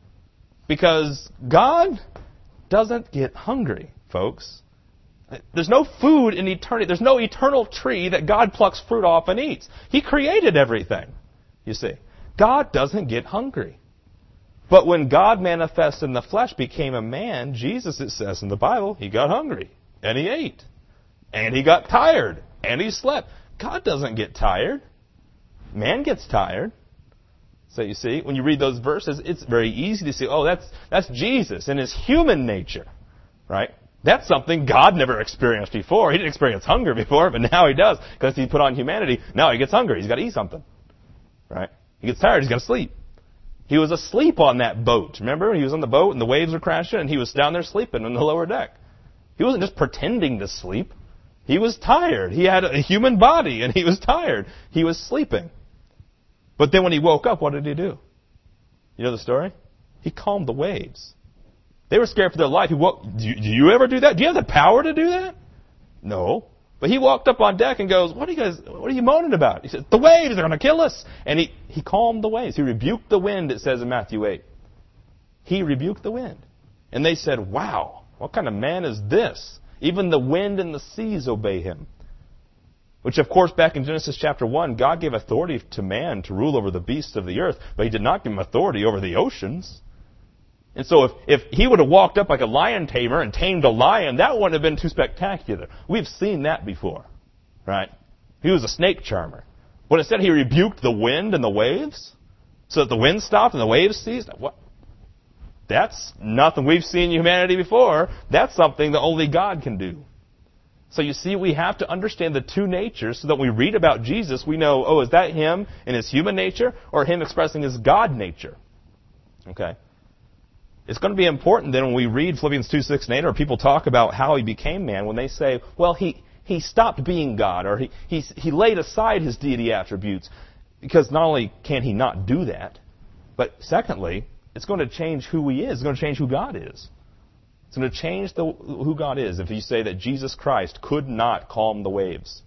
Because God doesn't get hungry, folks. There's no food in eternity. There's no eternal tree that God plucks fruit off and eats. He created everything, you see. God doesn't get hungry. But when God manifested in the flesh, became a man, Jesus, it says in the Bible, he got hungry. And he ate. And he got tired. And he slept. God doesn't get tired. Man gets tired. So you see, when you read those verses, it's very easy to see, oh, that's that's Jesus in his human nature, right? That's something God never experienced before. He didn't experience hunger before, but now he does, because he put on humanity. Now he gets hungry. He's got to eat something, right? He gets tired. He's got to sleep. He was asleep on that boat. Remember? He was on the boat, and the waves were crashing, and he was down there sleeping on the lower deck. He wasn't just pretending to sleep. He was tired. He had a human body, and he was tired. He was sleeping. But then when he woke up, what did he do? You know the story? He calmed the waves. They were scared for their life. He woke, do, you, do you ever do that? Do you have the power to do that? No. But he walked up on deck and goes, what are you guys, what are you moaning about? He said, the waves, they're going to kill us. And he, he calmed the waves. He rebuked the wind, it says in Matthew eight. He rebuked the wind. And they said, wow, what kind of man is this? Even the wind and the seas obey him. Which, of course, back in Genesis chapter one, God gave authority to man to rule over the beasts of the earth, but he did not give him authority over the oceans. And so if, if he would have walked up like a lion tamer and tamed a lion, that wouldn't have been too spectacular. We've seen that before, right? He was a snake charmer. But instead he rebuked the wind and the waves so that the wind stopped and the waves ceased. What? That's nothing we've seen in humanity before. That's something that only God can do. So you see, we have to understand the two natures so that when we read about Jesus, we know, oh, is that him in his human nature or him expressing his God nature? Okay. It's going to be important then when we read Philippians two, six, and eight, or people talk about how he became man, when they say, well, he, he stopped being God, or he, he, he laid aside his deity attributes. Because not only can he not do that, but secondly, it's going to change who he is. It's going to change who God is. It's going to change the, who God is if you say that Jesus Christ could not calm the waves.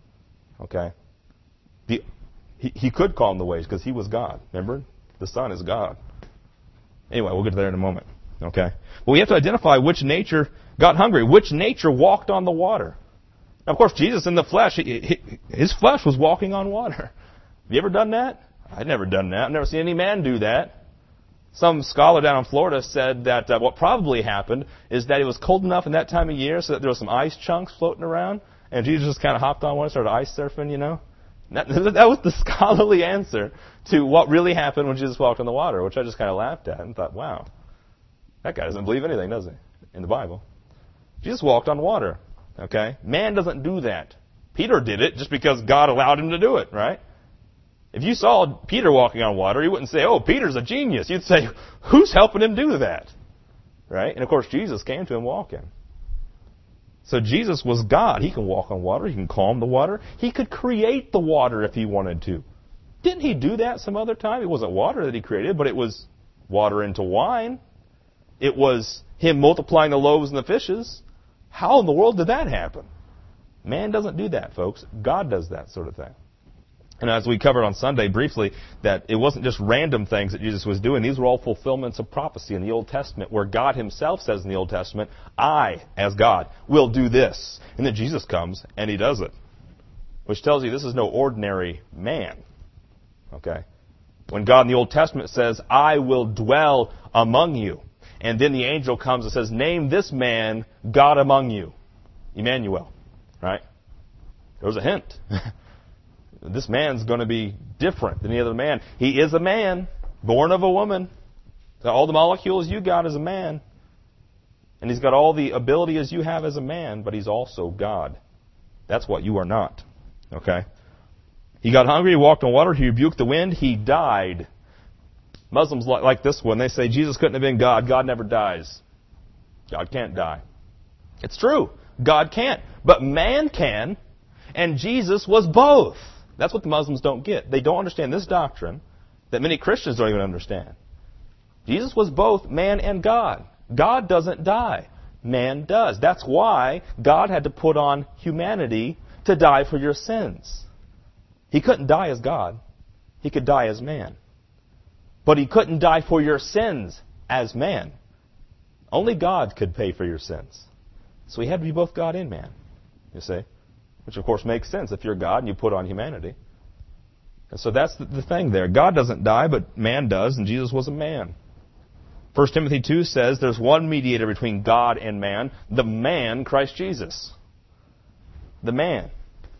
Okay? The, he, he could calm the waves because he was God. Remember? The Son is God. Anyway, we'll get to that in a moment. Okay? But we have to identify which nature got hungry, which nature walked on the water. Now, of course, Jesus in the flesh, he, he, his flesh was walking on water. Have you ever done that? I've never done that. I've never seen any man do that. Some scholar down in Florida said that uh, what probably happened is that it was cold enough in that time of year so that there was some ice chunks floating around, and Jesus just kind of hopped on one and started ice surfing, you know. That, that was the scholarly answer to what really happened when Jesus walked on the water, which I just kind of laughed at and thought, wow, that guy doesn't believe anything, does he, in the Bible? Jesus walked on water, okay? Man doesn't do that. Peter did it just because God allowed him to do it, right? If you saw Peter walking on water, you wouldn't say, oh, Peter's a genius. You'd say, who's helping him do that? Right? And of course, Jesus came to him walking. So Jesus was God. He can walk on water. He can calm the water. He could create the water if he wanted to. Didn't he do that some other time? It wasn't water that he created, but it was water into wine. It was him multiplying the loaves and the fishes. How in the world did that happen? Man doesn't do that, folks. God does that sort of thing. And as we covered on Sunday briefly, that it wasn't just random things that Jesus was doing. These were all fulfillments of prophecy in the Old Testament, where God himself says in the Old Testament, I, as God, will do this. And then Jesus comes and he does it. Which tells you this is no ordinary man. Okay? When God in the Old Testament says, I will dwell among you. And then the angel comes and says, name this man God among you. Emmanuel. Right? There was a hint. This man's going to be different than any other man. He is a man, born of a woman. All the molecules you got as a man. And he's got all the ability as you have as a man, but he's also God. That's what you are not. Okay? He got hungry, he walked on water, he rebuked the wind, he died. Muslims like, like this one, they say Jesus couldn't have been God. God never dies. God can't die. It's true. God can't. But man can, and Jesus was both. That's what the Muslims don't get. They don't understand this doctrine that many Christians don't even understand. Jesus was both man and God. God doesn't die. Man does. That's why God had to put on humanity to die for your sins. He couldn't die as God. He could die as man. But he couldn't die for your sins as man. Only God could pay for your sins. So he had to be both God and man, you see. Which, of course, makes sense. If you're God and you put on humanity. And so that's the, the thing there. God doesn't die, but man does, and Jesus was a man. First Timothy two says there's one mediator between God and man, the man, Christ Jesus. The man.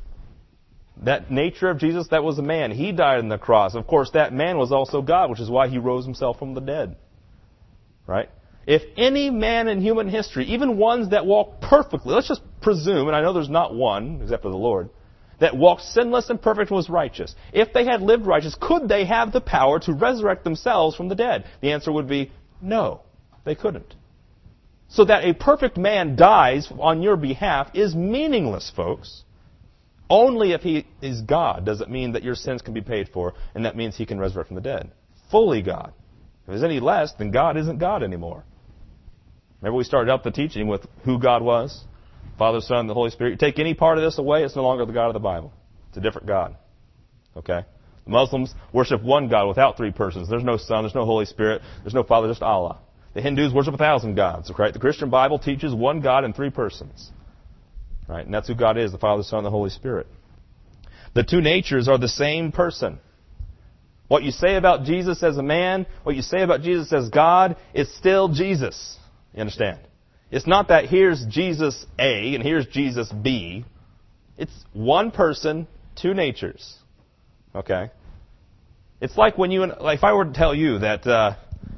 That nature of Jesus, that was a man. He died on the cross. Of course, that man was also God, which is why he rose himself from the dead. Right? If any man in human history, even ones that walk perfectly, let's just presume, and I know there's not one, except for the Lord, that walked sinless and perfect and was righteous. If they had lived righteous, could they have the power to resurrect themselves from the dead? The answer would be no, they couldn't. So that a perfect man dies on your behalf is meaningless, folks. Only if he is God does it mean that your sins can be paid for, and that means he can resurrect from the dead. Fully God. If it's any less, then God isn't God anymore. Remember we started out the teaching with who God was? Father, Son, and the Holy Spirit. You take any part of this away, it's no longer the God of the Bible. It's a different God. Okay? The Muslims worship one God without three persons. There's no Son, there's no Holy Spirit, there's no Father, just Allah. The Hindus worship a thousand gods. Okay? The Christian Bible teaches one God in three persons. Right? And that's who God is, the Father, Son, and the Holy Spirit. The two natures are the same person. What you say about Jesus as a man, what you say about Jesus as God, is still Jesus. You understand? It's not that here's Jesus A and here's Jesus B. It's one person, two natures. Okay? It's like when you, like if I were to tell you that uh,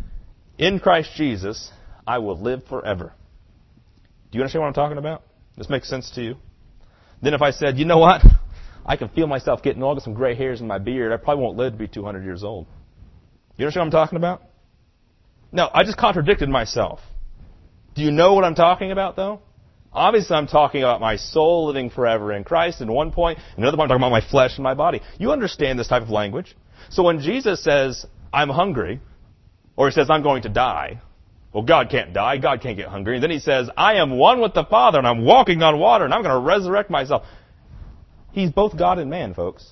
in Christ Jesus, I will live forever. Do you understand what I'm talking about? This makes sense to you? Then if I said, you know what? I can feel myself getting all some gray hairs in my beard. I probably won't live to be two hundred years old. You understand what I'm talking about? No, I just contradicted myself. Do you know what I'm talking about, though? Obviously, I'm talking about my soul living forever in Christ in one point. Another point, I'm talking about my flesh and my body. You understand this type of language. So when Jesus says, I'm hungry, or he says, I'm going to die, well, God can't die. God can't get hungry. And then he says, I am one with the Father, and I'm walking on water, and I'm going to resurrect myself. He's both God and man, folks.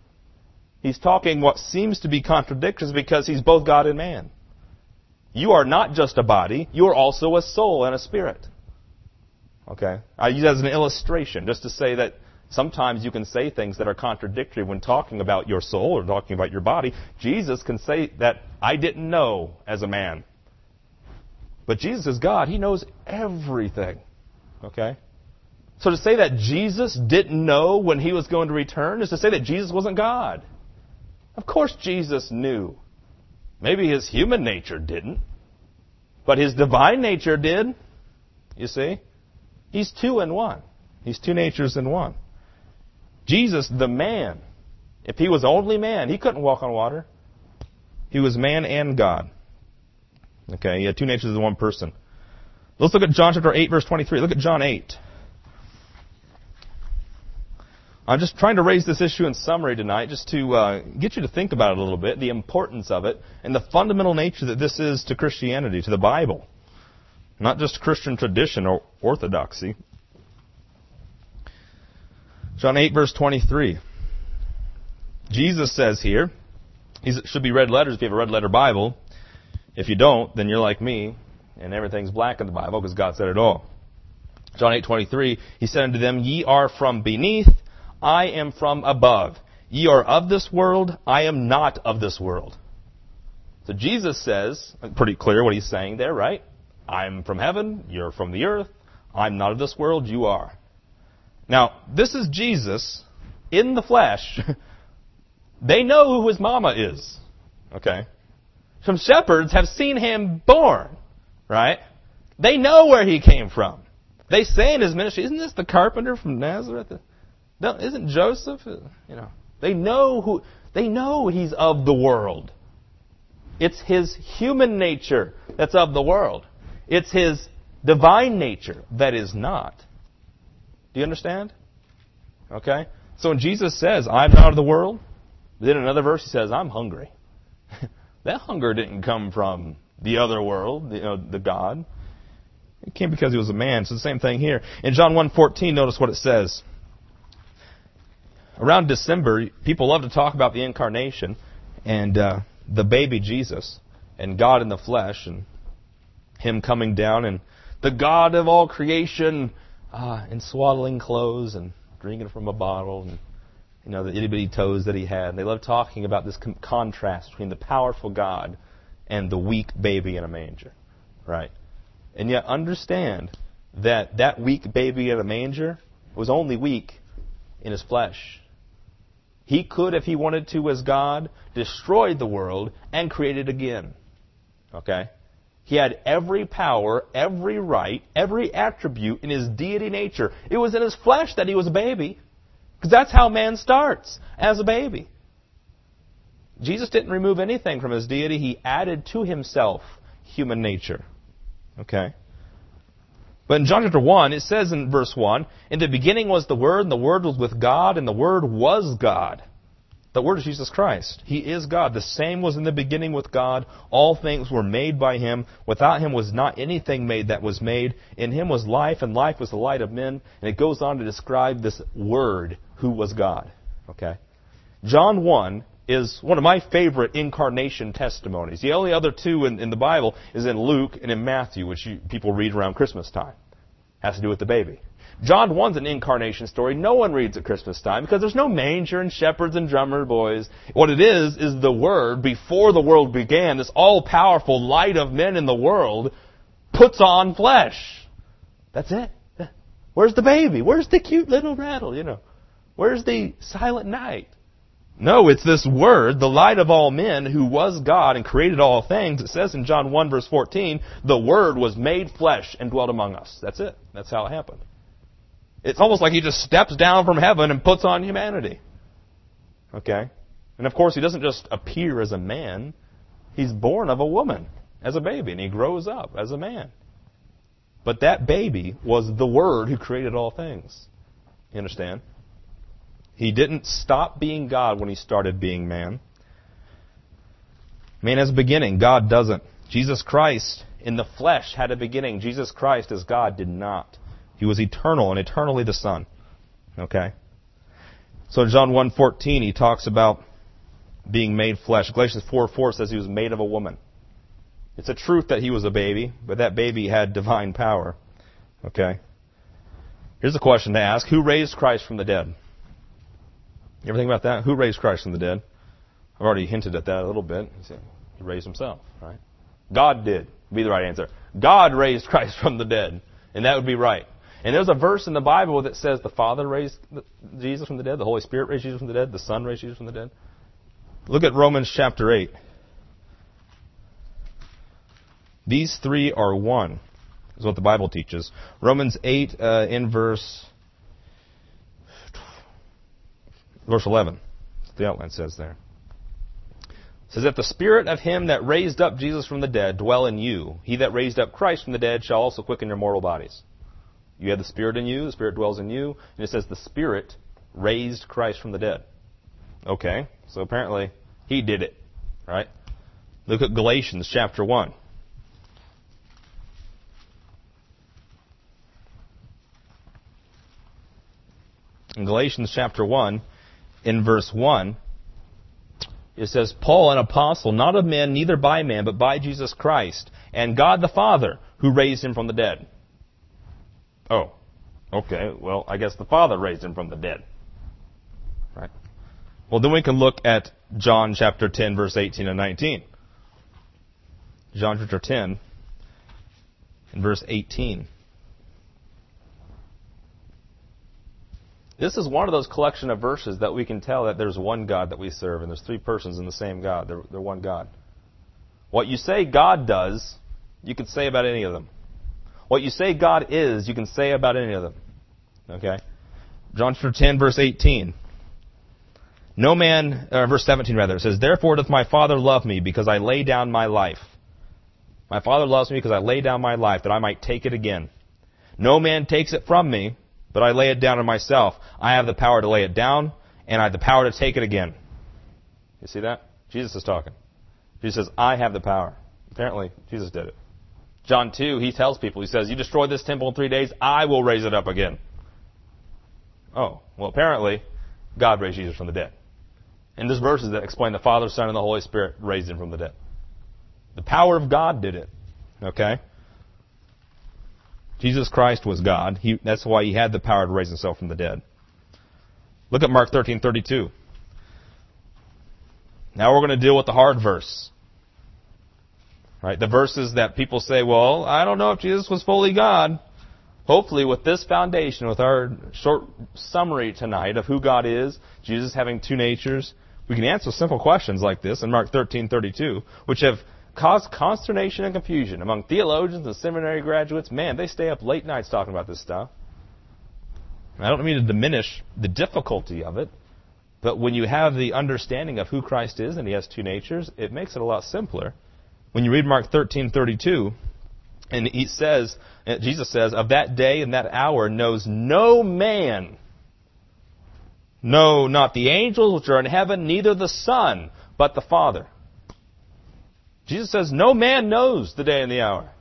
He's talking what seems to be contradictions because he's both God and man. You are not just a body. You are also a soul and a spirit. Okay? I use that as an illustration just to say that Sometimes you can say things that are contradictory when talking about your soul or talking about your body. Jesus can say that I didn't know as a man. But Jesus is God. He knows everything. Okay? So to say that Jesus didn't know when he was going to return is to say that Jesus wasn't God. Of course Jesus knew. Maybe his human nature didn't. But his divine nature did. You see? He's two in one. He's two natures in one. Jesus, the man, if he was only man, he couldn't walk on water. He was man and God. Okay, he had two natures in one person. Let's look at John chapter eight, verse twenty-three. Look at John eight. I'm just trying to raise this issue in summary tonight, just to uh, get you to think about it a little bit, the importance of it, and the fundamental nature that this is to Christianity, to the Bible. Not just Christian tradition or orthodoxy. John eight, verse twenty-three. Jesus says here, these should be red letters if you have a red letter Bible. If you don't, then you're like me, and everything's black in the Bible because God said it all. John eight, twenty-three, he said unto them, Ye are from beneath, I am from above. Ye are of this world, I am not of this world. So Jesus says, pretty clear what he's saying there, right? I'm from heaven, you're from the earth. I'm not of this world, you are. Now, this is Jesus in the flesh. They know who his mama is. Okay? Some shepherds have seen him born. Right? They know where he came from. They say in his ministry, isn't this the carpenter from Nazareth? No, isn't Joseph? You know, they know who. They know he's of the world. It's his human nature that's of the world. It's his divine nature that is not. Do you understand? Okay? So when Jesus says, I'm not of the world, then in another verse he says, I'm hungry. That hunger didn't come from the other world, you know, the God. It came because he was a man. So the same thing here. In John one fourteen, notice what it says. Around December, people love to talk about the incarnation and uh, the baby Jesus and God in the flesh and him coming down and the God of all creation uh, in swaddling clothes and drinking from a bottle and, you know, the itty-bitty toes that he had. And they love talking about this com- contrast between the powerful God and the weak baby in a manger, right? And yet understand that that weak baby in a manger was only weak in his flesh. He could, if he wanted to as God, destroy the world and create it again. Okay? He had every power, every right, every attribute in his deity nature. It was in his flesh that he was a baby. Because that's how man starts, as a baby. Jesus didn't remove anything from his deity. He added to himself human nature. Okay? But in John chapter one, it says in verse one, In the beginning was the Word, and the Word was with God, and the Word was God. The Word is Jesus Christ. He is God. The same was in the beginning with God. All things were made by Him. Without Him was not anything made that was made. In Him was life, and life was the light of men. And it goes on to describe this Word who was God. Okay? John one is one of my favorite incarnation testimonies. The only other two in, in the Bible is in Luke and in Matthew, which you, people read around Christmas time. Has to do with the baby. John one's an incarnation story. No one reads at Christmas time because there's no manger and shepherds and drummer boys. What it is, is the Word, before the world began, this all-powerful light of men in the world, puts on flesh. That's it. Where's the baby? Where's the cute little rattle, you know? Where's the silent night? No, it's this Word, the light of all men, who was God and created all things. It says in John one, verse fourteen, the Word was made flesh and dwelt among us. That's it. That's how it happened. It's almost like He just steps down from heaven and puts on humanity. Okay? And of course, He doesn't just appear as a man. He's born of a woman as a baby, and He grows up as a man. But that baby was the Word who created all things. You understand? He didn't stop being God when He started being man. Man has a beginning. God doesn't. Jesus Christ in the flesh had a beginning. Jesus Christ as God did not. He was eternal and eternally the Son. Okay? So in John one fourteen, he talks about being made flesh. Galatians four four says He was made of a woman. It's a truth that He was a baby, but that baby had divine power. Okay? Here's a question to ask. Who raised Christ from the dead? You ever think about that? Who raised Christ from the dead? I've already hinted at that a little bit. He raised himself, right? God did, would be the right answer. God raised Christ from the dead, and that would be right. And there's a verse in the Bible that says the Father raised Jesus from the dead, the Holy Spirit raised Jesus from the dead, the Son raised Jesus from the dead. Look at Romans chapter eight. These three are one, is what the Bible teaches. Romans eight uh, in verse verse eleven. That's what the outline says there. It says, "If the Spirit of him that raised up Jesus from the dead dwell in you, he that raised up Christ from the dead shall also quicken your mortal bodies." You have the Spirit in you, the Spirit dwells in you, and it says the Spirit raised Christ from the dead. Okay, so apparently he did it, right? Look at Galatians chapter one. In Galatians chapter one, in verse one, it says, "Paul, an apostle, not of men, neither by man, but by Jesus Christ, and God the Father, who raised him from the dead." Oh, okay, well, I guess the Father raised him from the dead. Right? Well, then we can look at John chapter ten, verse eighteen and nineteen. John chapter ten, and verse eighteen. This is one of those collection of verses that we can tell that there's one God that we serve, and there's three persons in the same God. They're, they're one God. What you say God does, you can say about any of them. What you say God is, you can say about any of them. Okay? John chapter ten, verse eighteen. No man, or verse seventeen rather, it says, "Therefore doth my Father love me, because I lay down my life. My Father loves me because I lay down my life, that I might take it again. No man takes it from me, but I lay it down of myself. I have the power to lay it down, and I have the power to take it again." You see that? Jesus is talking. Jesus says, I have the power. Apparently, Jesus did it. John two, he tells people, he says, "You destroy this temple in three days, I will raise it up again." Oh, well, apparently, God raised Jesus from the dead. And there's verses that explain the Father, Son, and the Holy Spirit raised him from the dead. The power of God did it. Okay? Jesus Christ was God. He, that's why he had the power to raise himself from the dead. Look at Mark thirteen thirty-two. Now we're going to deal with the hard verse. Right? The verses that people say, well, I don't know if Jesus was fully God. Hopefully with this foundation, with our short summary tonight of who God is, Jesus having two natures, we can answer simple questions like this in Mark thirteen thirty-two, which have caused consternation and confusion among theologians and seminary graduates. Man, they stay up late nights talking about this stuff. I don't mean to diminish the difficulty of it, but when you have the understanding of who Christ is and he has two natures, it makes it a lot simpler. When you read Mark thirteen thirty-two, and he says, Jesus says, "Of that day and that hour knows no man, no, not the angels which are in heaven, neither the Son, but the Father." Jesus says, no man knows the day and the hour.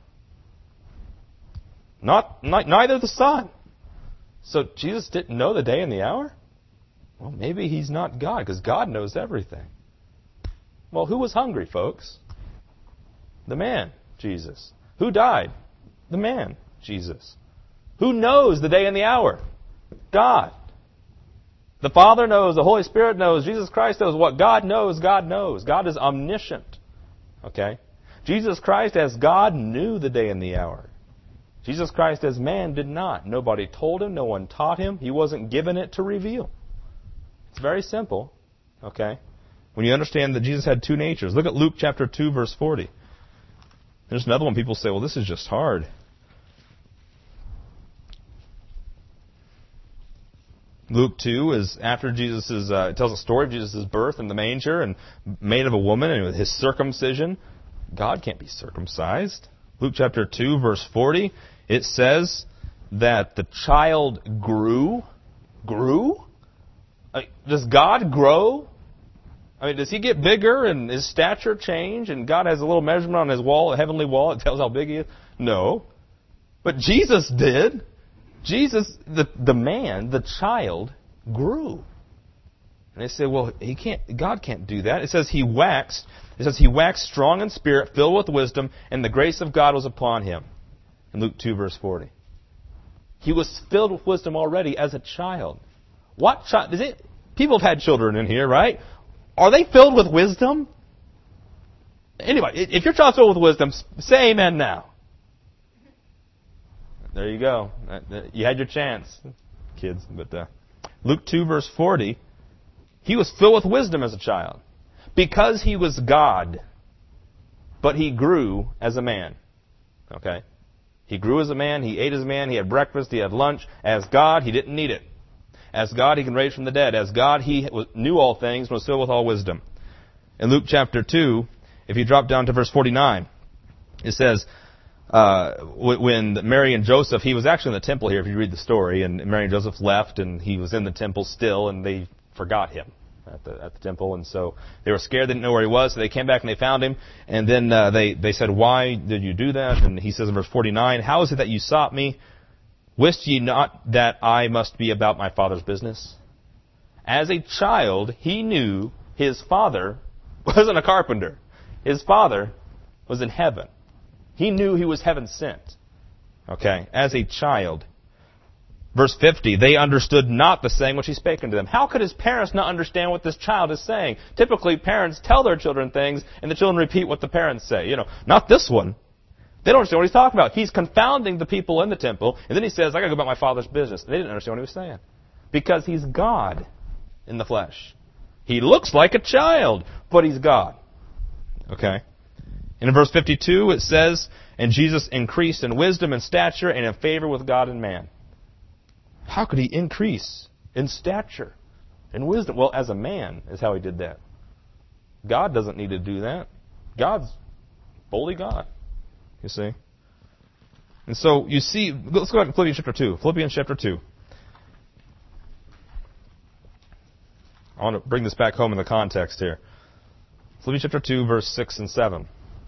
Not, not neither the Son. So Jesus didn't know the day and the hour? Well, maybe he's not God, because God knows everything. Well, who was hungry, folks? The man, Jesus. Who died? The man, Jesus. Who knows the day and the hour? God. The Father knows, the Holy Spirit knows, Jesus Christ knows. What God knows, God knows. God is omniscient. Okay? Jesus Christ as God knew the day and the hour. Jesus Christ as man did not. Nobody told him. No one taught him. He wasn't given it to reveal. It's very simple. Okay? When you understand that Jesus had two natures. Look at Luke chapter two, verse forty. There's another one people say, well, this is just hard. Luke two is after Jesus' uh, it tells a story of Jesus' birth in the manger and made of a woman and with his circumcision. God can't be circumcised. Luke chapter two, verse forty, it says that the child grew. Grew? Uh, does God grow? I mean, does he get bigger and his stature change and God has a little measurement on his wall, a heavenly wall, that tells how big he is? No. But Jesus did. Jesus, the, the man, the child, grew. And they say, well, he can't, God can't do that. It says he waxed, it says he waxed strong in spirit, filled with wisdom, and the grace of God was upon him. In Luke two, verse forty. He was filled with wisdom already as a child. What child? Is it? People have had children in here, right? Are they filled with wisdom? Anybody, if your child's filled with wisdom, say amen now. There you go. You had your chance, kids. But uh, Luke two, verse forty, he was filled with wisdom as a child because he was God, but he grew as a man. Okay? He grew as a man. He ate as a man. He had breakfast. He had lunch. As God, he didn't need it. As God, he can raise from the dead. As God, he knew all things and was filled with all wisdom. In Luke chapter two, if you drop down to verse forty-nine, it says, uh, when Mary and Joseph, he was actually in the temple here if you read the story, and Mary and Joseph left, and he was in the temple still, and they forgot him at the at the temple, and so they were scared, they didn't know where he was, so they came back and they found him, and then uh, they, they said, why did you do that? And he says in verse forty-nine, how is it that you sought me? Wist ye not that I must be about my Father's business? As a child, he knew his father wasn't a carpenter. His father was in heaven. He knew he was heaven sent. Okay, as a child. Verse fifty, they understood not the saying which he spake unto them. How could his parents not understand what this child is saying? Typically, parents tell their children things, and the children repeat what the parents say. You know, not this one. They don't understand what he's talking about. He's confounding the people in the temple, and then he says, I got to go about my Father's business. They didn't understand what he was saying. Because he's God in the flesh. He looks like a child, but he's God. Okay? And in verse fifty-two, it says, and Jesus increased in wisdom and stature and in favor with God and man. How could he increase in stature and wisdom? Well, as a man is how he did that. God doesn't need to do that. God's fully God. You see? And so you see, let's go back to Philippians chapter two. Philippians chapter two. I want to bring this back home in the context here. Philippians chapter two, verse six and seven.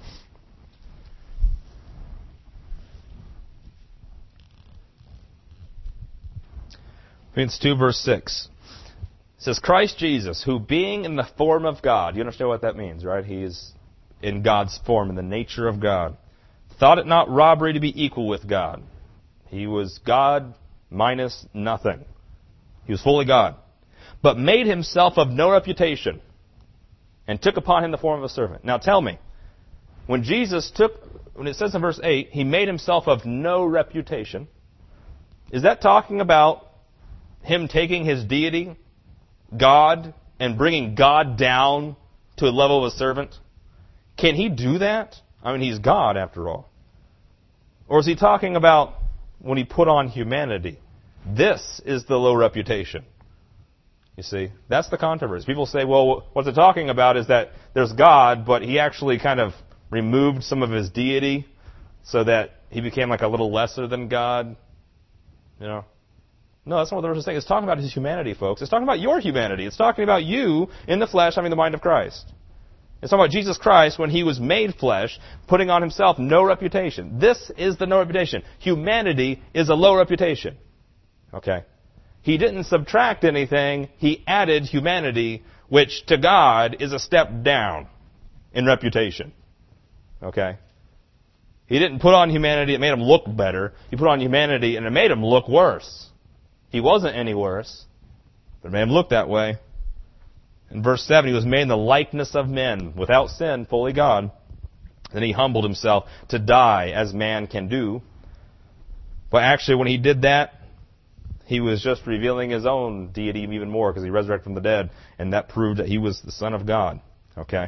Philippians two, verse six. It says, Christ Jesus, who being in the form of God, you understand what that means, right? He is in God's form, in the nature of God. Thought it not robbery to be equal with God. He was God minus nothing. He was fully God. But made himself of no reputation, and took upon him the form of a servant. Now tell me, when Jesus took, when it says in verse eight, he made himself of no reputation, is that talking about him taking his deity, God, and bringing God down to a level of a servant? Can he do that? I mean, he's God after all. Or is he talking about when he put on humanity? This is the low reputation. You see, that's the controversy. People say, well, what they're talking about is that there's God, but he actually kind of removed some of his deity so that he became like a little lesser than God. You know? No, that's not what the verse is saying. It's talking about his humanity, folks. It's talking about your humanity. It's talking about you in the flesh having the mind of Christ. It's talking about Jesus Christ when he was made flesh, putting on himself no reputation. This is the no reputation. Humanity is a low reputation. Okay? He didn't subtract anything. He added humanity, which to God is a step down in reputation. Okay? He didn't put on humanity, it made him look better. He put on humanity and it made him look worse. He wasn't any worse, but it made him look that way. In verse seven, he was made in the likeness of men, without sin, fully God. Then he humbled himself to die as man can do. But actually, when he did that, he was just revealing his own deity even more because he resurrected from the dead, and that proved that he was the Son of God. Okay?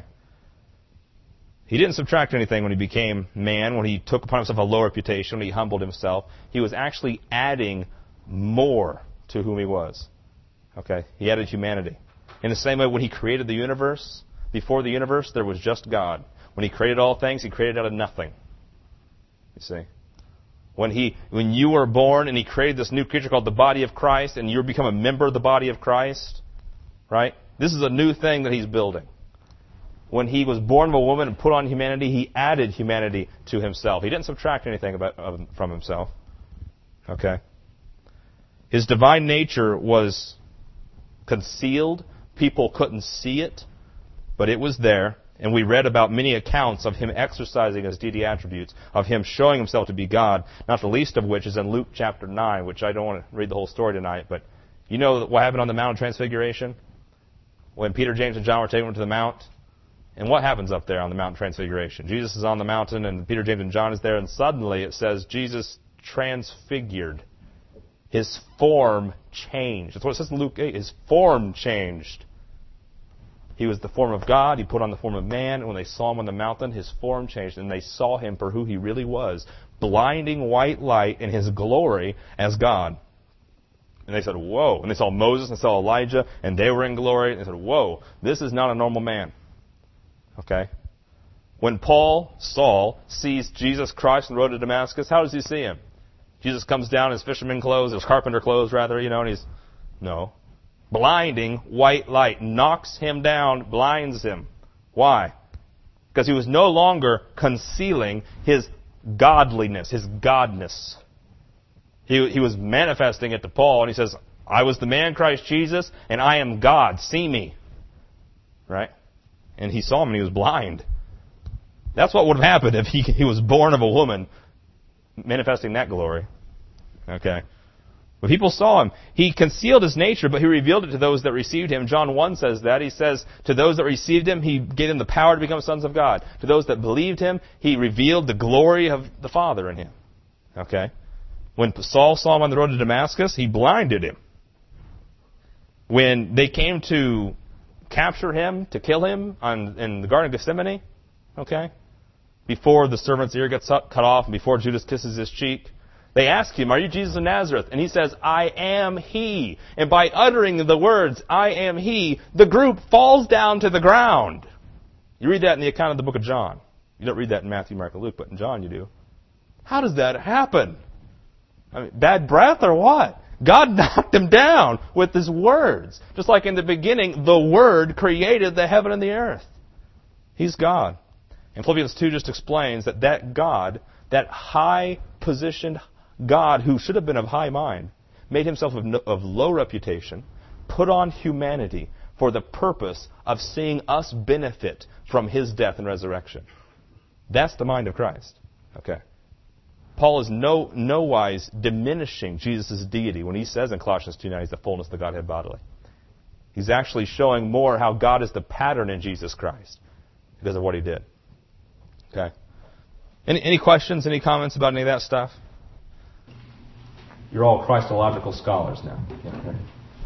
He didn't subtract anything when he became man, when he took upon himself a low reputation, when he humbled himself. He was actually adding more to whom he was. Okay? He added humanity. In the same way, when he created the universe, before the universe, there was just God. When he created all things, he created out of nothing. You see? When he, when you were born and he created this new creature called the body of Christ, and you become a member of the body of Christ, right? This is a new thing that he's building. When he was born of a woman and put on humanity, he added humanity to himself. He didn't subtract anything about, uh, from himself. Okay? His divine nature was concealed. People couldn't see it, but it was there. And we read about many accounts of him exercising his deity attributes, of him showing himself to be God, not the least of which is in Luke chapter nine, which I don't want to read the whole story tonight, but you know what happened on the Mount of Transfiguration? When Peter, James, and John were taken to the Mount? And what happens up there on the Mount of Transfiguration? Jesus is on the mountain, and Peter, James, and John is there, and suddenly it says Jesus transfigured. His form changed. That's what it says in Luke eight. His form changed. He was the form of God. He put on the form of man. And when they saw him on the mountain, his form changed. And they saw him for who he really was. Blinding white light in his glory as God. And they said, whoa. And they saw Moses and saw Elijah. And they were in glory. And they said, whoa. This is not a normal man. Okay? When Paul, Saul, sees Jesus Christ on the road to Damascus, how does he see him? Jesus comes down in his fisherman clothes, his carpenter clothes, rather, you know, and he's... No. Blinding white light knocks him down, blinds him. Why? Because he was no longer concealing his godliness, his godness. He, he was manifesting it to Paul, and he says, I was the man Christ Jesus, and I am God. See me. Right? And he saw him, and he was blind. That's what would have happened if he, he was born of a woman, manifesting that glory. Okay? When people saw him, he concealed his nature, but he revealed it to those that received him. John one says that. He says, to those that received him, he gave them the power to become sons of God. To those that believed him, he revealed the glory of the Father in him. Okay? When Saul saw him on the road to Damascus, he blinded him. When they came to capture him, to kill him on, in the Garden of Gethsemane, okay, before the servant's ear gets cut off and before Judas kisses his cheek, they ask him, are you Jesus of Nazareth? And he says, I am he. And by uttering the words, I am he, the group falls down to the ground. You read that in the account of the book of John. You don't read that in Matthew, Mark, and Luke, but in John you do. How does that happen? I mean, bad breath or what? God knocked him down with his words. Just like in the beginning, the Word created the heaven and the earth. He's God. And Philippians two just explains that that God, that high-positioned God, who should have been of high mind, made himself of, no, of low reputation, put on humanity for the purpose of seeing us benefit from his death and resurrection. That's the mind of Christ. Okay. Paul is no no wise diminishing Jesus' deity when he says in Colossians two nine he's the fullness of the Godhead bodily. He's actually showing more how God is the pattern in Jesus Christ because of what he did. Okay. Any, any questions, any comments about any of that stuff? You're all Christological scholars now. Yeah, okay.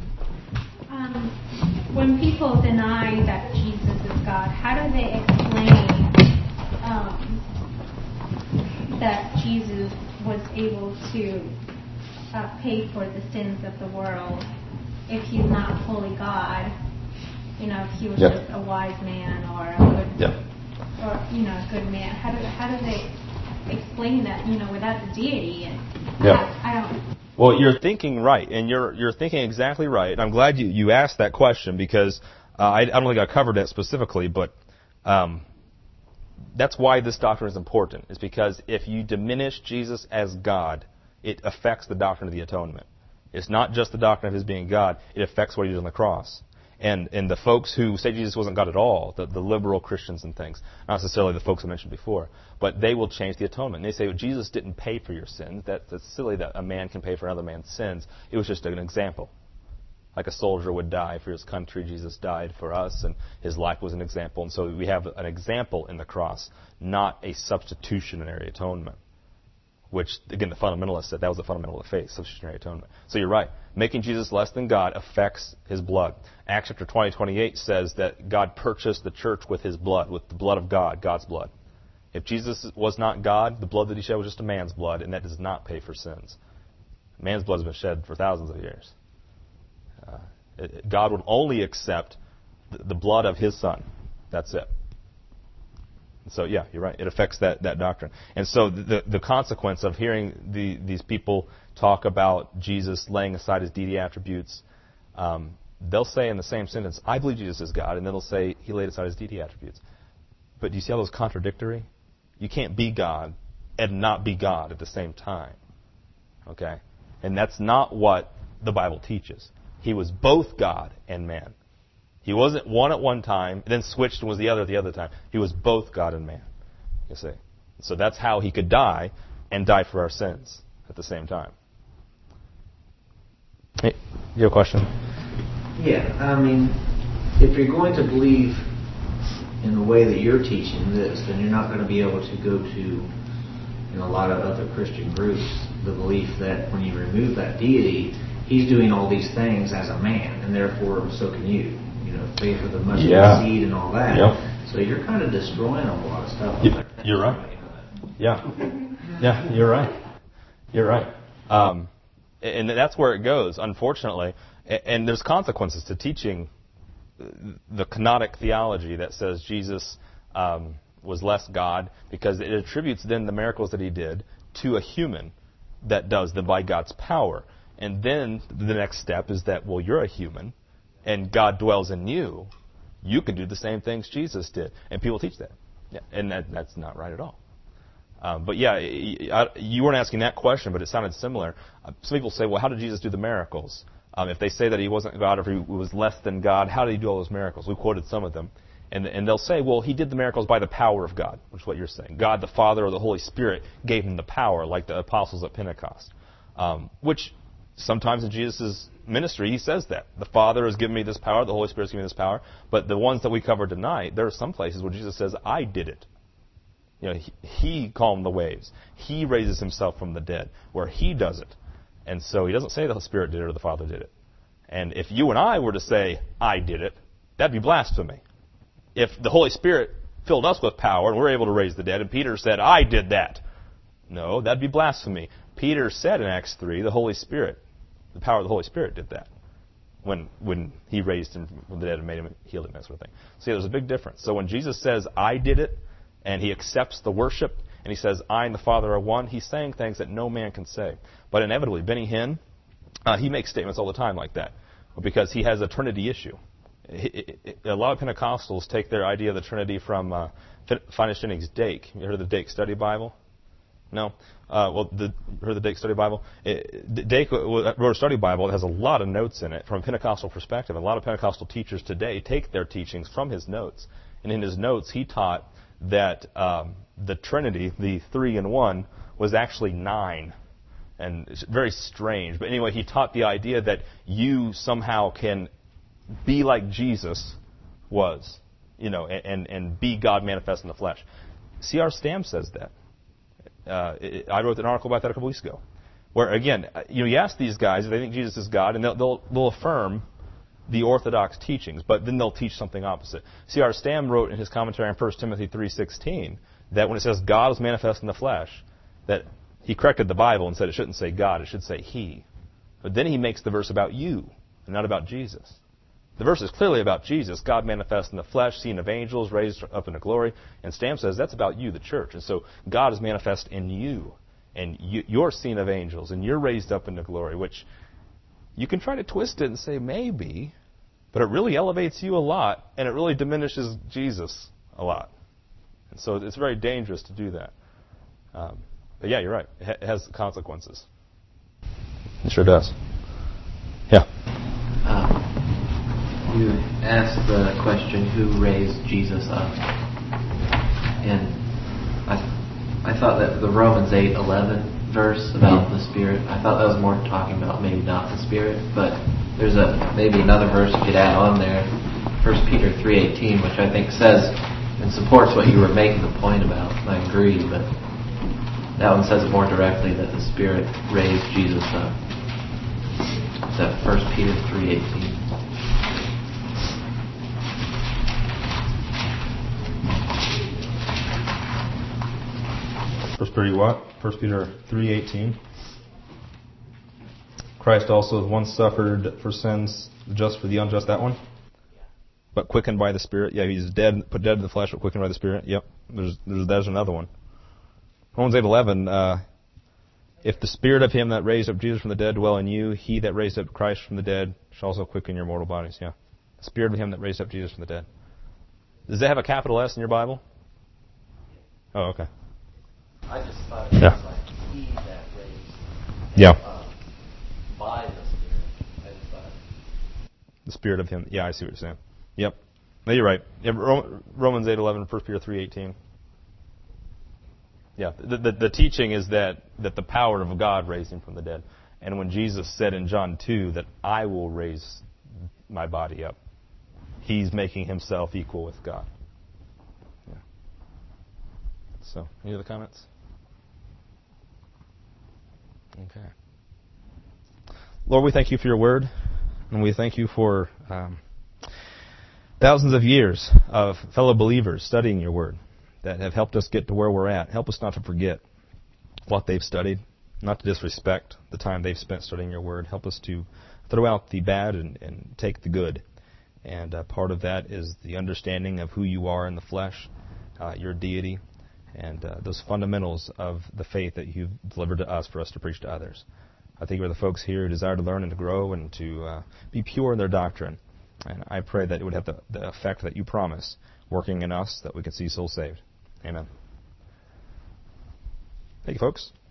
um, when people deny that Jesus is God, how do they explain um, that Jesus was able to uh, pay for the sins of the world if he's not fully God? You know, if he was yeah. just a wise man or a good, yeah. or you know, a good man. How do how do they explain that? You know, without the deity, and yeah. I, I don't. Well, you're thinking right, and you're you're thinking exactly right. And I'm glad you, you asked that question because uh, I, I don't think I covered that specifically, but um, that's why this doctrine is important. Is because if you diminish Jesus as God, it affects the doctrine of the atonement. It's not just the doctrine of his being God; it affects what he did on the cross. And and the folks who say Jesus wasn't God at all, the, the liberal Christians and things, not necessarily the folks I mentioned before, but they will change the atonement. And they say, well, Jesus didn't pay for your sins. That, that's silly that a man can pay for another man's sins. It was just an example. Like a soldier would die for his country, Jesus died for us, and his life was an example. And so we have an example in the cross, not a substitutionary atonement. Which, again, the fundamentalists said that was the fundamental of faith, substitutionary atonement. So you're right. Making Jesus less than God affects his blood. Acts chapter twenty, twenty-eight says that God purchased the church with his blood, with the blood of God, God's blood. If Jesus was not God, the blood that he shed was just a man's blood, and that does not pay for sins. Man's blood has been shed for thousands of years. Uh, it, God would only accept the, the blood of his Son. That's it. So, yeah, you're right. It affects that, that doctrine. And so the the consequence of hearing the, these people talk about Jesus laying aside his deity attributes, um, they'll say in the same sentence, I believe Jesus is God, and then they'll say he laid aside his deity attributes. But do you see how those contradictory? You can't be God and not be God at the same time. Okay? And that's not what the Bible teaches. He was both God and man. He wasn't one at one time, and then switched and was the other at the other time. He was both God and man, you see. So that's how he could die and die for our sins at the same time. Hey, you have a question? Yeah, I mean, if you're going to believe in the way that you're teaching this, then you're not going to be able to go to, in a lot of other Christian groups, the belief that when you remove that deity, he's doing all these things as a man, and therefore so can you. You know, faith of the mustard yeah. seed and all that. Yep. So you're kind of destroying a lot of stuff. You, you're right. Yeah. Yeah, you're right. You're right. Um, and that's where it goes, unfortunately. And there's consequences to teaching the kenotic theology that says Jesus um, was less God, because it attributes then the miracles that he did to a human that does them by God's power. And then the next step is that, well, you're a human, and God dwells in you. You can do the same things Jesus did. And people teach that. Yeah, and that, that's not right at all. Um, but yeah, you weren't asking that question, but it sounded similar. Uh, some people say, well, how did Jesus do the miracles? Um, if they say that he wasn't God or he was less than God, how did he do all those miracles? We quoted some of them. And, and they'll say, well, he did the miracles by the power of God, which is what you're saying. God the Father or the Holy Spirit gave him the power, like the apostles at Pentecost. Um, which sometimes in Jesus' ministry, he says that. The Father has given me this power, the Holy Spirit has given me this power. But the ones that we covered tonight, there are some places where Jesus says, I did it. You know, he, he calmed the waves. He raises himself from the dead, where he does it. And so he doesn't say the Spirit did it or the Father did it. And if you and I were to say, I did it, that'd be blasphemy. If the Holy Spirit filled us with power and we're able to raise the dead, and Peter said, I did that, no, that'd be blasphemy. Peter said in Acts three, the Holy Spirit, the power of the Holy Spirit did that when when he raised him from the dead and made him, healed him, that sort of thing. See, there's a big difference. So when Jesus says, I did it, and he accepts the worship, and he says, I and the Father are one, he's saying things that no man can say. But inevitably, Benny Hinn, uh, he makes statements all the time like that, because he has a Trinity issue. He, he, a lot of Pentecostals take their idea of the Trinity from uh, Finest Jennings Dake. You heard of the Dake Study Bible? No? Uh, well, the, heard of the Dake Study Bible? It, Dake wrote a study Bible that has a lot of notes in it from a Pentecostal perspective. A lot of Pentecostal teachers today take their teachings from his notes. And in his notes, he taught that um, the Trinity, the three in one, was actually nine. And it's very strange. But anyway, he taught the idea that you somehow can be like Jesus was, you know, and, and be God manifest in the flesh. C R Stam says that. Uh, it, I wrote an article about that a couple weeks ago, where again, you know, you ask these guys if they think Jesus is God, and they'll they'll, they'll affirm the Orthodox teachings, but then they'll teach something opposite. C R Stam wrote in his commentary on First Timothy three sixteen that when it says God was manifest in the flesh, that he corrected the Bible and said it shouldn't say God, it should say He. But then he makes the verse about you and not about Jesus. The verse is clearly about Jesus, God manifest in the flesh, seen of angels, raised up into glory. And Stam says that's about you, the church. And so God is manifest in you, and you, you're seen of angels, and you're raised up into glory, which you can try to twist it and say maybe, but it really elevates you a lot, and it really diminishes Jesus a lot. And so it's very dangerous to do that. Um, but yeah, you're right. It, ha- it has consequences. It sure does. Yeah. Um, you asked the question, who raised Jesus up? And I, th- I thought that the Romans eight eleven verse about the Spirit, I thought that was more talking about maybe not the Spirit, but there's a maybe another verse you could add on there, First Peter three eighteen, which I think says and supports what you were making the point about. I agree, but that one says it more directly that the Spirit raised Jesus up. It's at First Peter three eighteen. First Peter what? First Peter three eighteen. Christ also once suffered for sins, just for the unjust. That one. But quickened by the Spirit. Yeah, he's dead, put dead in the flesh, but quickened by the Spirit. Yep. There's there's, there's another one. Romans eight eleven. Uh, if the Spirit of Him that raised up Jesus from the dead dwell in you, He that raised up Christ from the dead shall also quicken your mortal bodies. Yeah. The Spirit of Him that raised up Jesus from the dead. Does that have a capital S in your Bible? Oh, okay. I just thought it yeah. was like He that raised yeah. up by the Spirit. I just thought the Spirit of Him. Yeah, I see what you're saying. Yep. No, you're right. Yeah, Romans eight eleven, First Peter three eighteen. Yeah, the, the, the teaching is that, that the power of God raised him from the dead. And when Jesus said in John two that I will raise my body up, he's making himself equal with God. Yeah. So, any other comments? Okay. Lord, we thank you for your word, and we thank you for um, thousands of years of fellow believers studying your word that have helped us get to where we're at. Help us not to forget what they've studied, not to disrespect the time they've spent studying your word. Help us to throw out the bad and, and take the good. And uh, part of that is the understanding of who you are in the flesh, uh, your deity, and uh, those fundamentals of the faith that you've delivered to us for us to preach to others. I think we're the folks here who desire to learn and to grow and to uh, be pure in their doctrine. And I pray that it would have the, the effect that you promise, working in us, that we can see souls saved. Amen. Thank you, folks.